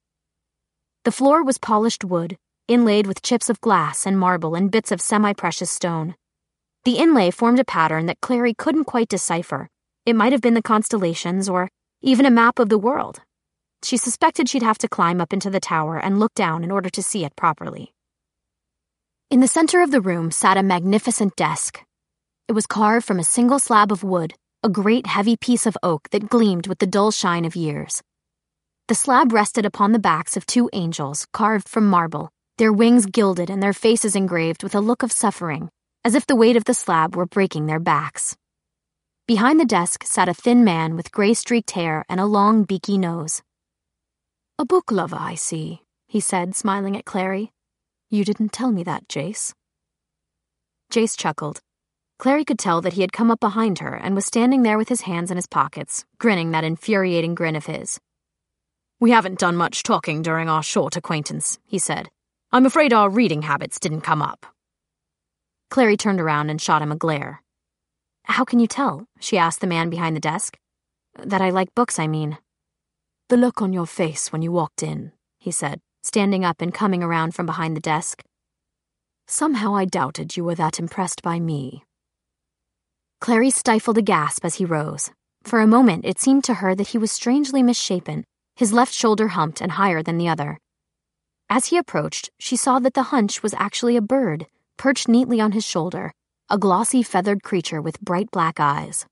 The floor was polished wood, inlaid with chips of glass and marble and bits of semi-precious stone. The inlay formed a pattern that Clary couldn't quite decipher. It might have been the constellations or even a map of the world. She suspected she'd have to climb up into the tower and look down in order to see it properly. In the center of the room sat a magnificent desk. It was carved from a single slab of wood, a great heavy piece of oak that gleamed with the dull shine of years. The slab rested upon the backs of two angels carved from marble, their wings gilded and their faces engraved with a look of suffering, as if the weight of the slab were breaking their backs. Behind the desk sat a thin man with gray-streaked hair and a long, beaky nose. A book lover, I see, he said, smiling at Clary. You didn't tell me that, Jace. Jace chuckled. Clary could tell that he had come up behind her and was standing there with his hands in his pockets, grinning that infuriating grin of his. We haven't done much talking during our short acquaintance, he said. I'm afraid our reading habits didn't come up. Clary turned around and shot him a glare. How can you tell? She asked the man behind the desk. That I like books, I mean. The look on your face when you walked in, he said, standing up and coming around from behind the desk. Somehow I doubted you were that impressed by me. Clary stifled a gasp as he rose. For a moment, it seemed to her that he was strangely misshapen, his left shoulder humped and higher than the other. As he approached, she saw that the hunch was actually a bird, perched neatly on his shoulder, a glossy feathered creature with bright black eyes.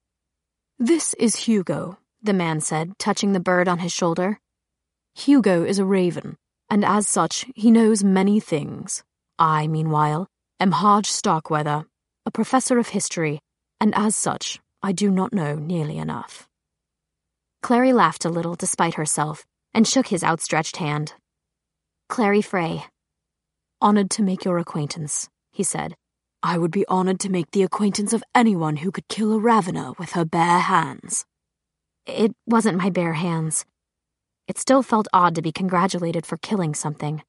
This is Hugo, the man said, touching the bird on his shoulder. Hugo is a raven, and as such, he knows many things. I, meanwhile, am Hodge Starkweather, a professor of history, and as such, I do not know nearly enough. Clary laughed a little despite herself, and shook his outstretched hand. Clary Frey. Honored to make your acquaintance, he said. I would be honored to make the acquaintance of anyone who could kill a ravener with her bare hands. It wasn't my bare hands. It still felt odd to be congratulated for killing something.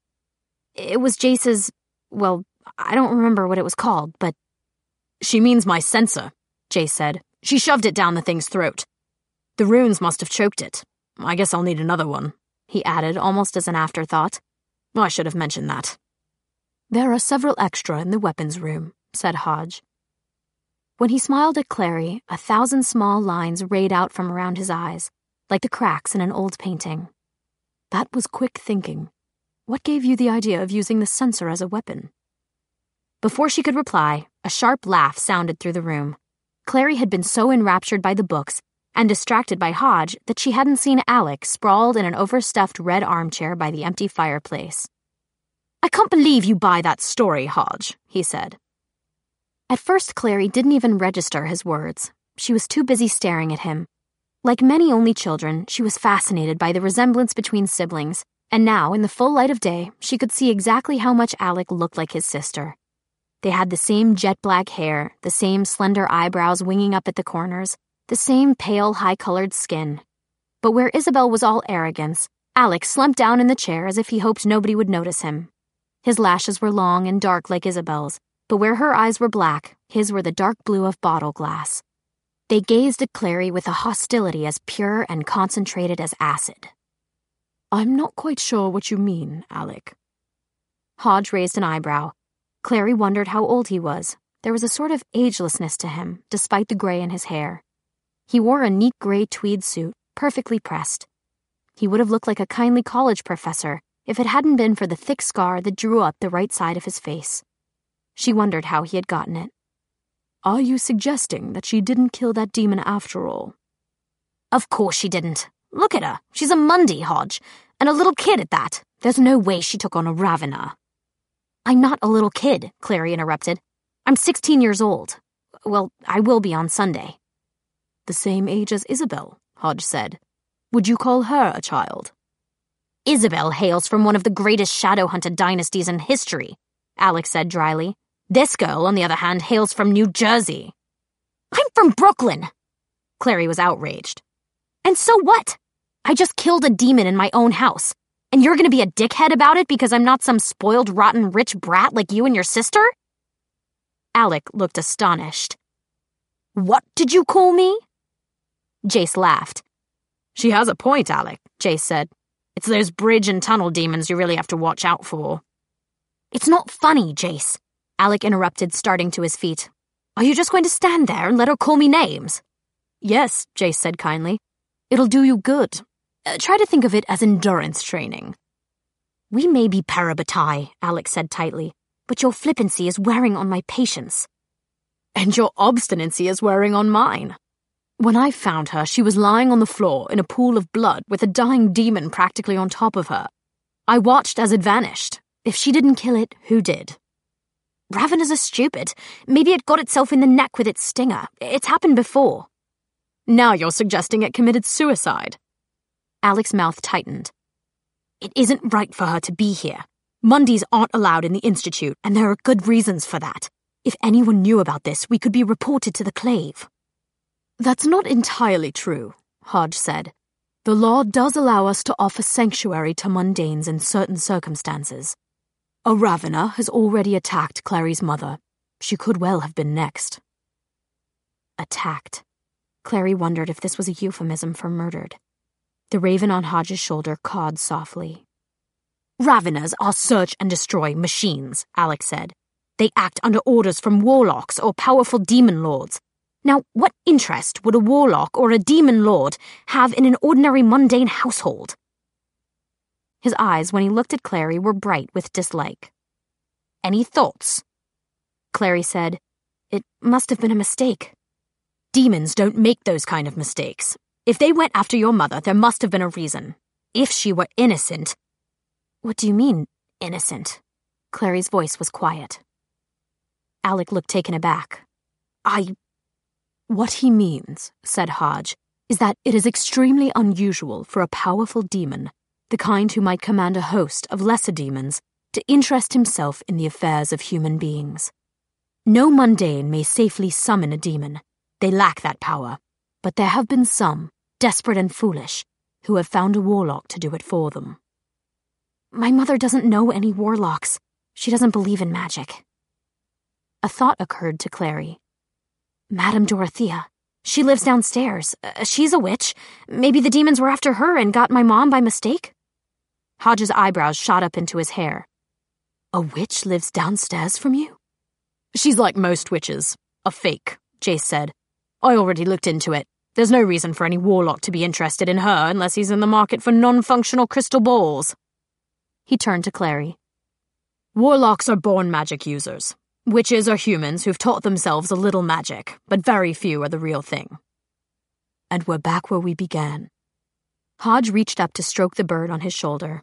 It was Jace's, well, I don't remember what it was called, but... She means my censer, Jace said. She shoved it down the thing's throat. The runes must have choked it. I guess I'll need another one, he added, almost as an afterthought. I should have mentioned that. There are several extra in the weapons room, said Hodge. When he smiled at Clary, 1,000 small lines rayed out from around his eyes, like the cracks in an old painting. That was quick thinking. What gave you the idea of using the sensor as a weapon? Before she could reply, a sharp laugh sounded through the room. Clary had been so enraptured by the books and distracted by Hodge that she hadn't seen Alec sprawled in an overstuffed red armchair by the empty fireplace. I can't believe you buy that story, Hodge, he said. At first, Clary didn't even register his words. She was too busy staring at him. Like many only children, she was fascinated by the resemblance between siblings, and now, in the full light of day, she could see exactly how much Alec looked like his sister. They had the same jet-black hair, the same slender eyebrows winging up at the corners, the same pale, high-colored skin. But where Isabel was all arrogance, Alec slumped down in the chair as if he hoped nobody would notice him. His lashes were long and dark like Isabel's, but where her eyes were black, his were the dark blue of bottle glass. They gazed at Clary with a hostility as pure and concentrated as acid. I'm not quite sure what you mean, Alec. Hodge raised an eyebrow. Clary wondered how old he was. There was a sort of agelessness to him, despite the gray in his hair. He wore a neat gray tweed suit, perfectly pressed. He would have looked like a kindly college professor if it hadn't been for the thick scar that drew up the right side of his face. She wondered how he had gotten it. Are you suggesting that she didn't kill that demon after all? Of course she didn't. Look at her. She's a Mundy, Hodge, and a little kid at that. There's no way she took on a Ravener. I'm not a little kid, Clary interrupted. I'm 16 years old. Well, I will be on Sunday. The same age as Isabel, Hodge said. Would you call her a child? Isabel hails from one of the greatest Shadowhunter dynasties in history, Alec said dryly. This girl, on the other hand, hails from New Jersey. I'm from Brooklyn! Clary was outraged. And so what? I just killed a demon in my own house. And you're gonna be a dickhead about it because I'm not some spoiled, rotten, rich brat like you and your sister? Alec looked astonished. What did you call me? Jace laughed. She has a point, Alec, Jace said. It's those bridge and tunnel demons you really have to watch out for. It's not funny, Jace, Alec interrupted, starting to his feet. Are you just going to stand there and let her call me names? Yes, Jace said kindly. It'll do you good. Try to think of it as endurance training. We may be parabatai, Alec said tightly, but your flippancy is wearing on my patience. And your obstinacy is wearing on mine. When I found her, she was lying on the floor in a pool of blood with a dying demon practically on top of her. I watched as it vanished. If she didn't kill it, who did? Raveners are stupid. Maybe it got itself in the neck with its stinger. It's happened before. Now you're suggesting it committed suicide. Alec's mouth tightened. It isn't right for her to be here. Mundys aren't allowed in the Institute, and there are good reasons for that. If anyone knew about this, we could be reported to the Clave. That's not entirely true, Hodge said. The law does allow us to offer sanctuary to mundanes in certain circumstances. A Ravener has already attacked Clary's mother. She could well have been next. Attacked. Clary wondered if this was a euphemism for murdered. The raven on Hodge's shoulder cawed softly. Raveners are search and destroy machines, Alec said. They act under orders from warlocks or powerful demon lords. Now, what interest would a warlock or a demon lord have in an ordinary mundane household? His eyes, when he looked at Clary, were bright with dislike. Any thoughts? Clary said, It must have been a mistake. Demons don't make those kind of mistakes. If they went after your mother, there must have been a reason. If she were innocent... What do you mean, innocent? Clary's voice was quiet. Alec looked taken aback. What he means, said Hodge, is that it is extremely unusual for a powerful demon, the kind who might command a host of lesser demons, to interest himself in the affairs of human beings. No mundane may safely summon a demon. They lack that power. But there have been some, desperate and foolish, who have found a warlock to do it for them. My mother doesn't know any warlocks. She doesn't believe in magic. A thought occurred to Clary. Madame Dorothea. She lives downstairs. She's a witch. Maybe the demons were after her and got my mom by mistake?" Hodge's eyebrows shot up into his hair. "A witch lives downstairs from you?" "She's like most witches. A fake," Jace said. "I already looked into it. There's no reason for any warlock to be interested in her unless he's in the market for non-functional crystal balls." He turned to Clary. "Warlocks are born magic users. Witches are humans who've taught themselves a little magic, but very few are the real thing." "And we're back where we began." Hodge reached up to stroke the bird on his shoulder.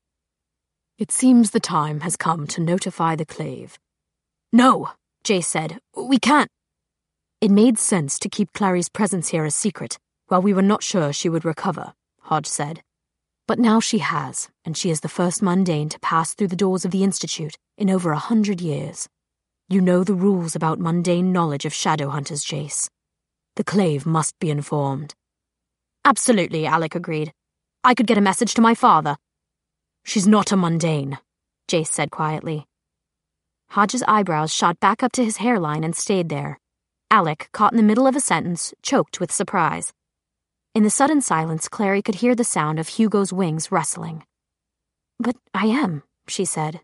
"It seems the time has come to notify the Clave." "No," Jace said. "We can't." "It made sense to keep Clary's presence here a secret while we were not sure she would recover," Hodge said. "But now she has, and she is the first mundane to pass through the doors of the Institute in over 100 years. You know the rules about mundane knowledge of Shadowhunters, Jace. The Clave must be informed." "Absolutely," Alec agreed. "I could get a message to my father." "She's not a mundane," Jace said quietly. Hodge's eyebrows shot back up to his hairline and stayed there. Alec, caught in the middle of a sentence, choked with surprise. In the sudden silence, Clary could hear the sound of Hugo's wings rustling. "But I am," she said.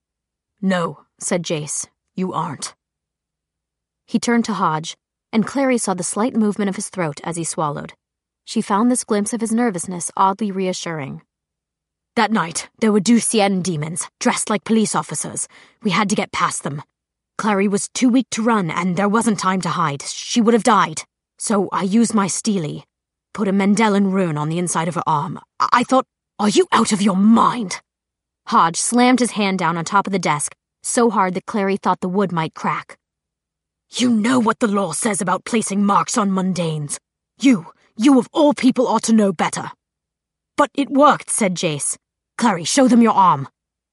"No," said Jace. "You aren't." He turned to Hodge, and Clary saw the slight movement of his throat as he swallowed. She found this glimpse of his nervousness oddly reassuring. "That night, there were Ducienne demons, dressed like police officers. We had to get past them. Clary was too weak to run, and there wasn't time to hide. She would have died. So I used my Steely. Put a Mendelian rune on the inside of her arm. I thought, are you out of your mind?" Hodge slammed his hand down on top of the desk, so hard that Clary thought the wood might crack. "You know what the law says about placing marks on mundanes. You of all people ought to know better." "But it worked," said Jace. "Clary, show them your arm."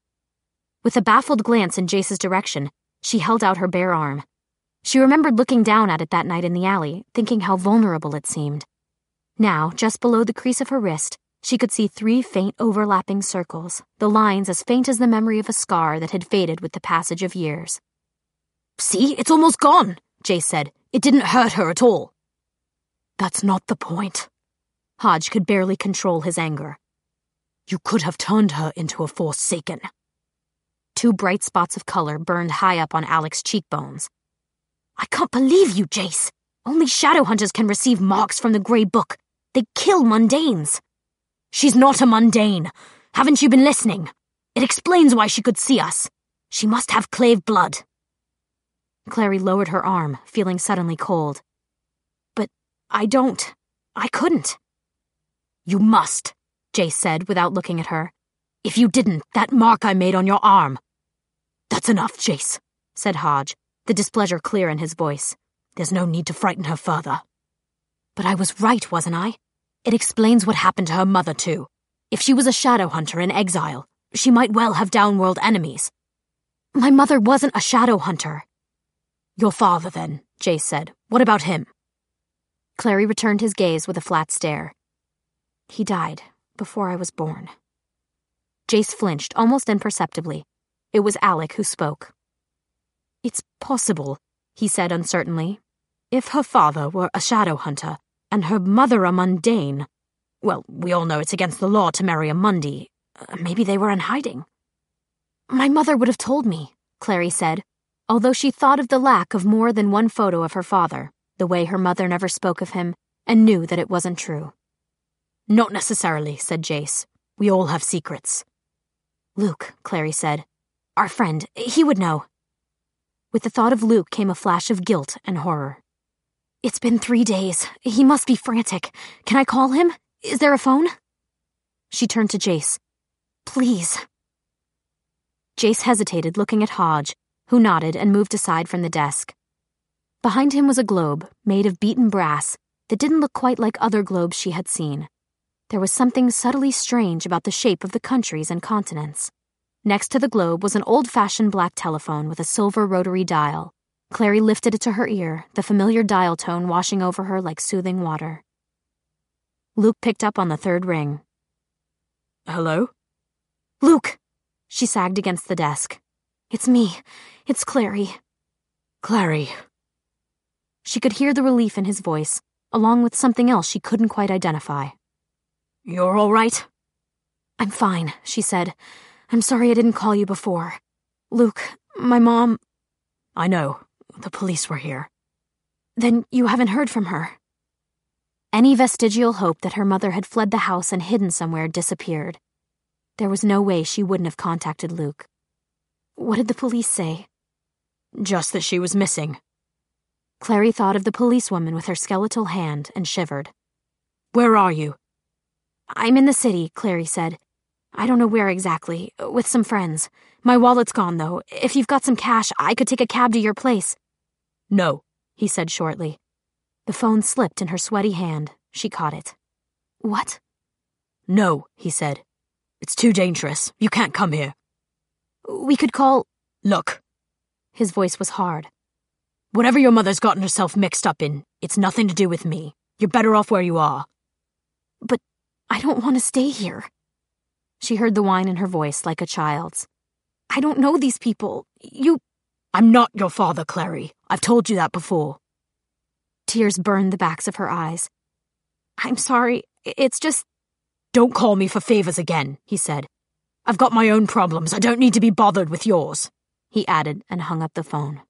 With a baffled glance in Jace's direction, she held out her bare arm. She remembered looking down at it that night in the alley, thinking how vulnerable it seemed. Now, just below the crease of her wrist, she could see 3 faint overlapping circles, the lines as faint as the memory of a scar that had faded with the passage of years. "See, it's almost gone," Jace said. "It didn't hurt her at all." "That's not the point." Hodge could barely control his anger. "You could have turned her into a Forsaken." 2 bright spots of color burned high up on Alec's cheekbones. "I can't believe you, Jace. Only Shadowhunters can receive marks from the Grey Book. They kill mundanes." "She's not a mundane. Haven't you been listening? It explains why she could see us. She must have Clave blood." Clary lowered her arm, feeling suddenly cold. "But I couldn't." "You must," Jace said without looking at her. "If you didn't, that mark I made on your arm." "That's enough, Jace," said Hodge, the displeasure clear in his voice. "There's no need to frighten her further." "But I was right, wasn't I? It explains what happened to her mother, too. If she was a Shadowhunter in exile, she might well have downworld enemies." "My mother wasn't a Shadowhunter." "Your father, then," Jace said. "What about him?" Clary returned his gaze with a flat stare. "He died before I was born." Jace flinched almost imperceptibly. It was Alec who spoke. "It's possible," he said uncertainly. "If her father were a Shadowhunter and her mother a mundane, well, we all know it's against the law to marry a Mundy. Maybe they were in hiding." "My mother would have told me," Clary said, although she thought of the lack of more than one photo of her father, the way her mother never spoke of him, and knew that it wasn't true. "Not necessarily," said Jace. "We all have secrets." "Luke," Clary said. "Our friend, he would know." With the thought of Luke came a flash of guilt and horror. "It's been 3 days. He must be frantic. Can I call him? Is there a phone?" She turned to Jace. "Please." Jace hesitated, looking at Hodge, who nodded and moved aside from the desk. Behind him was a globe, made of beaten brass, that didn't look quite like other globes she had seen. There was something subtly strange about the shape of the countries and continents. Next to the globe was an old-fashioned black telephone with a silver rotary dial. Clary lifted it to her ear, the familiar dial tone washing over her like soothing water. Luke picked up on the 3rd ring. "Hello?" "Luke!" She sagged against the desk. "It's me. It's Clary." "Clary." She could hear the relief in his voice, along with something else she couldn't quite identify. "You're all right?" "I'm fine," she said. "I'm sorry I didn't call you before. Luke, my mom—" "I know. The police were here." "Then you haven't heard from her?" Any vestigial hope that her mother had fled the house and hidden somewhere disappeared. There was no way she wouldn't have contacted Luke. "What did the police say?" "Just that she was missing." Clary thought of the policewoman with her skeletal hand and shivered. "Where are you?" "I'm in the city," Clary said. "I don't know where exactly, with some friends. My wallet's gone, though. If you've got some cash, I could take a cab to your place." "No," he said shortly. The phone slipped in her sweaty hand. She caught it. "What?" "No," he said. "It's too dangerous. You can't come here." "We could call—" "Look." His voice was hard. "Whatever your mother's gotten herself mixed up in, it's nothing to do with me. You're better off where you are." "But I don't want to stay here." She heard the whine in her voice like a child's. "I don't know these people. I'm not your father, Clary. I've told you that before." Tears burned the backs of her eyes. "I'm sorry. It's just—" "Don't call me for favors again," he said. "I've got my own problems. I don't need to be bothered with yours," he added and hung up the phone.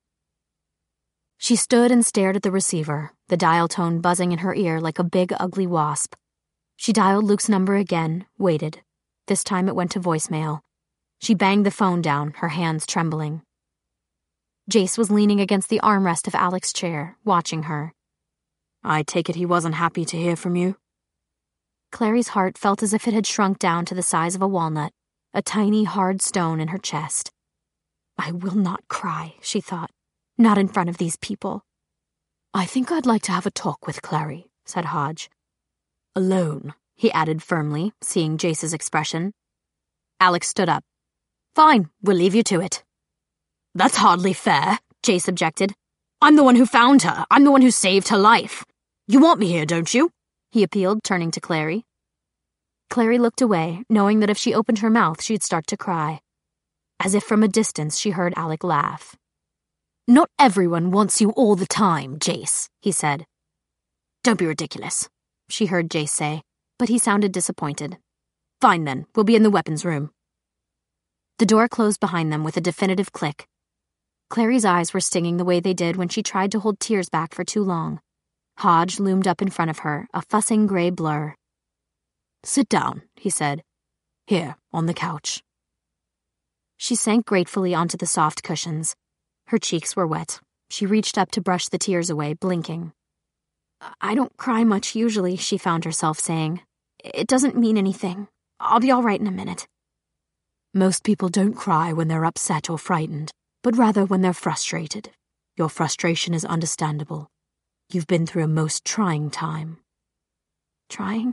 She stood and stared at the receiver, the dial tone buzzing in her ear like a big, ugly wasp. She dialed Luke's number again, waited. This time it went to voicemail. She banged the phone down, her hands trembling. Jace was leaning against the armrest of Alec's chair, watching her. "I take it he wasn't happy to hear from you?" Clary's heart felt as if it had shrunk down to the size of a walnut, a tiny, hard stone in her chest. "I will not cry," she thought. "Not in front of these people." "I think I'd like to have a talk with Clary," said Hodge. "Alone," he added firmly, seeing Jace's expression. Alec stood up. "Fine, we'll leave you to it." "That's hardly fair," Jace objected. "I'm the one who found her. I'm the one who saved her life. You want me here, don't you?" he appealed, turning to Clary. Clary looked away, knowing that if she opened her mouth, she'd start to cry. As if from a distance, she heard Alec laugh. "Not everyone wants you all the time, Jace," he said. "Don't be ridiculous," she heard Jace say, but he sounded disappointed. "Fine then, we'll be in the weapons room." The door closed behind them with a definitive click. Clary's eyes were stinging the way they did when she tried to hold tears back for too long. Hodge loomed up in front of her, a fussing gray blur. "Sit down," he said. "Here, on the couch." She sank gratefully onto the soft cushions. Her cheeks were wet. She reached up to brush the tears away, blinking. "I don't cry much usually," she found herself saying. "It doesn't mean anything. I'll be all right in a minute." "Most people don't cry when they're upset or frightened, but rather when they're frustrated. Your frustration is understandable. You've been through a most trying time." "Trying?"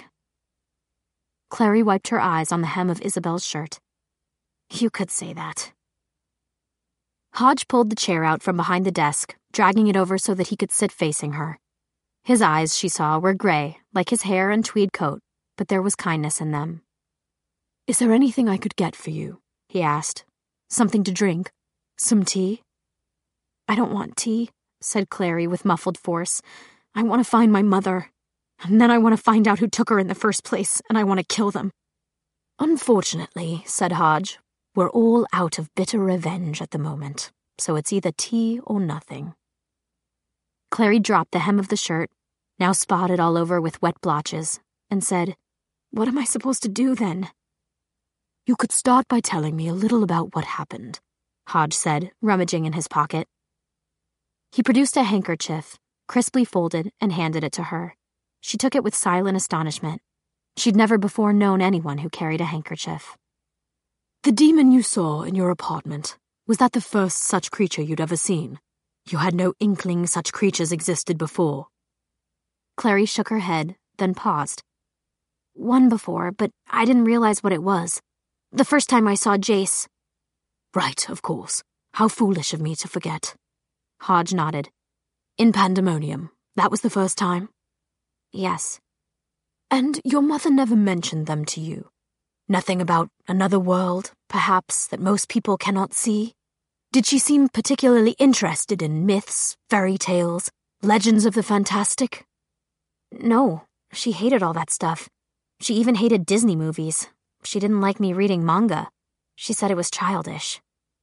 Clary wiped her eyes on the hem of Isabel's shirt. "You could say that." Hodge pulled the chair out from behind the desk, dragging it over so that he could sit facing her. His eyes, she saw, were gray, like his hair and tweed coat, but there was kindness in them. "Is there anything I could get for you?" he asked. "Something to drink? Some tea?" "I don't want tea," said Clary with muffled force. "I want to find my mother. And then I want to find out who took her in the first place, and I want to kill them." "Unfortunately," said Hodge, "we're all out of bitter revenge at the moment, so it's either tea or nothing." Clary dropped the hem of the shirt, now spotted all over with wet blotches, and said, "What am I supposed to do then?" "You could start by telling me a little about what happened," Hodge said, rummaging in his pocket. He produced a handkerchief, crisply folded, and handed it to her. She took it with silent astonishment. She'd never before known anyone who carried a handkerchief. "The demon you saw in your apartment, was that the first such creature you'd ever seen? You had no inkling such creatures existed before?" Clary shook her head, then paused. "One before, but I didn't realize what it was. The first time I saw Jace." "Right, of course. How foolish of me to forget." Hodge nodded. "In Pandemonium, that was the first time?" "Yes." "And your mother never mentioned them to you? Nothing about another world, perhaps, that most people cannot see? Did she seem particularly interested in myths, fairy tales, Legends of the Fantastic? No, she hated all that stuff. She even hated Disney movies. She didn't like me reading manga. She said it was childish.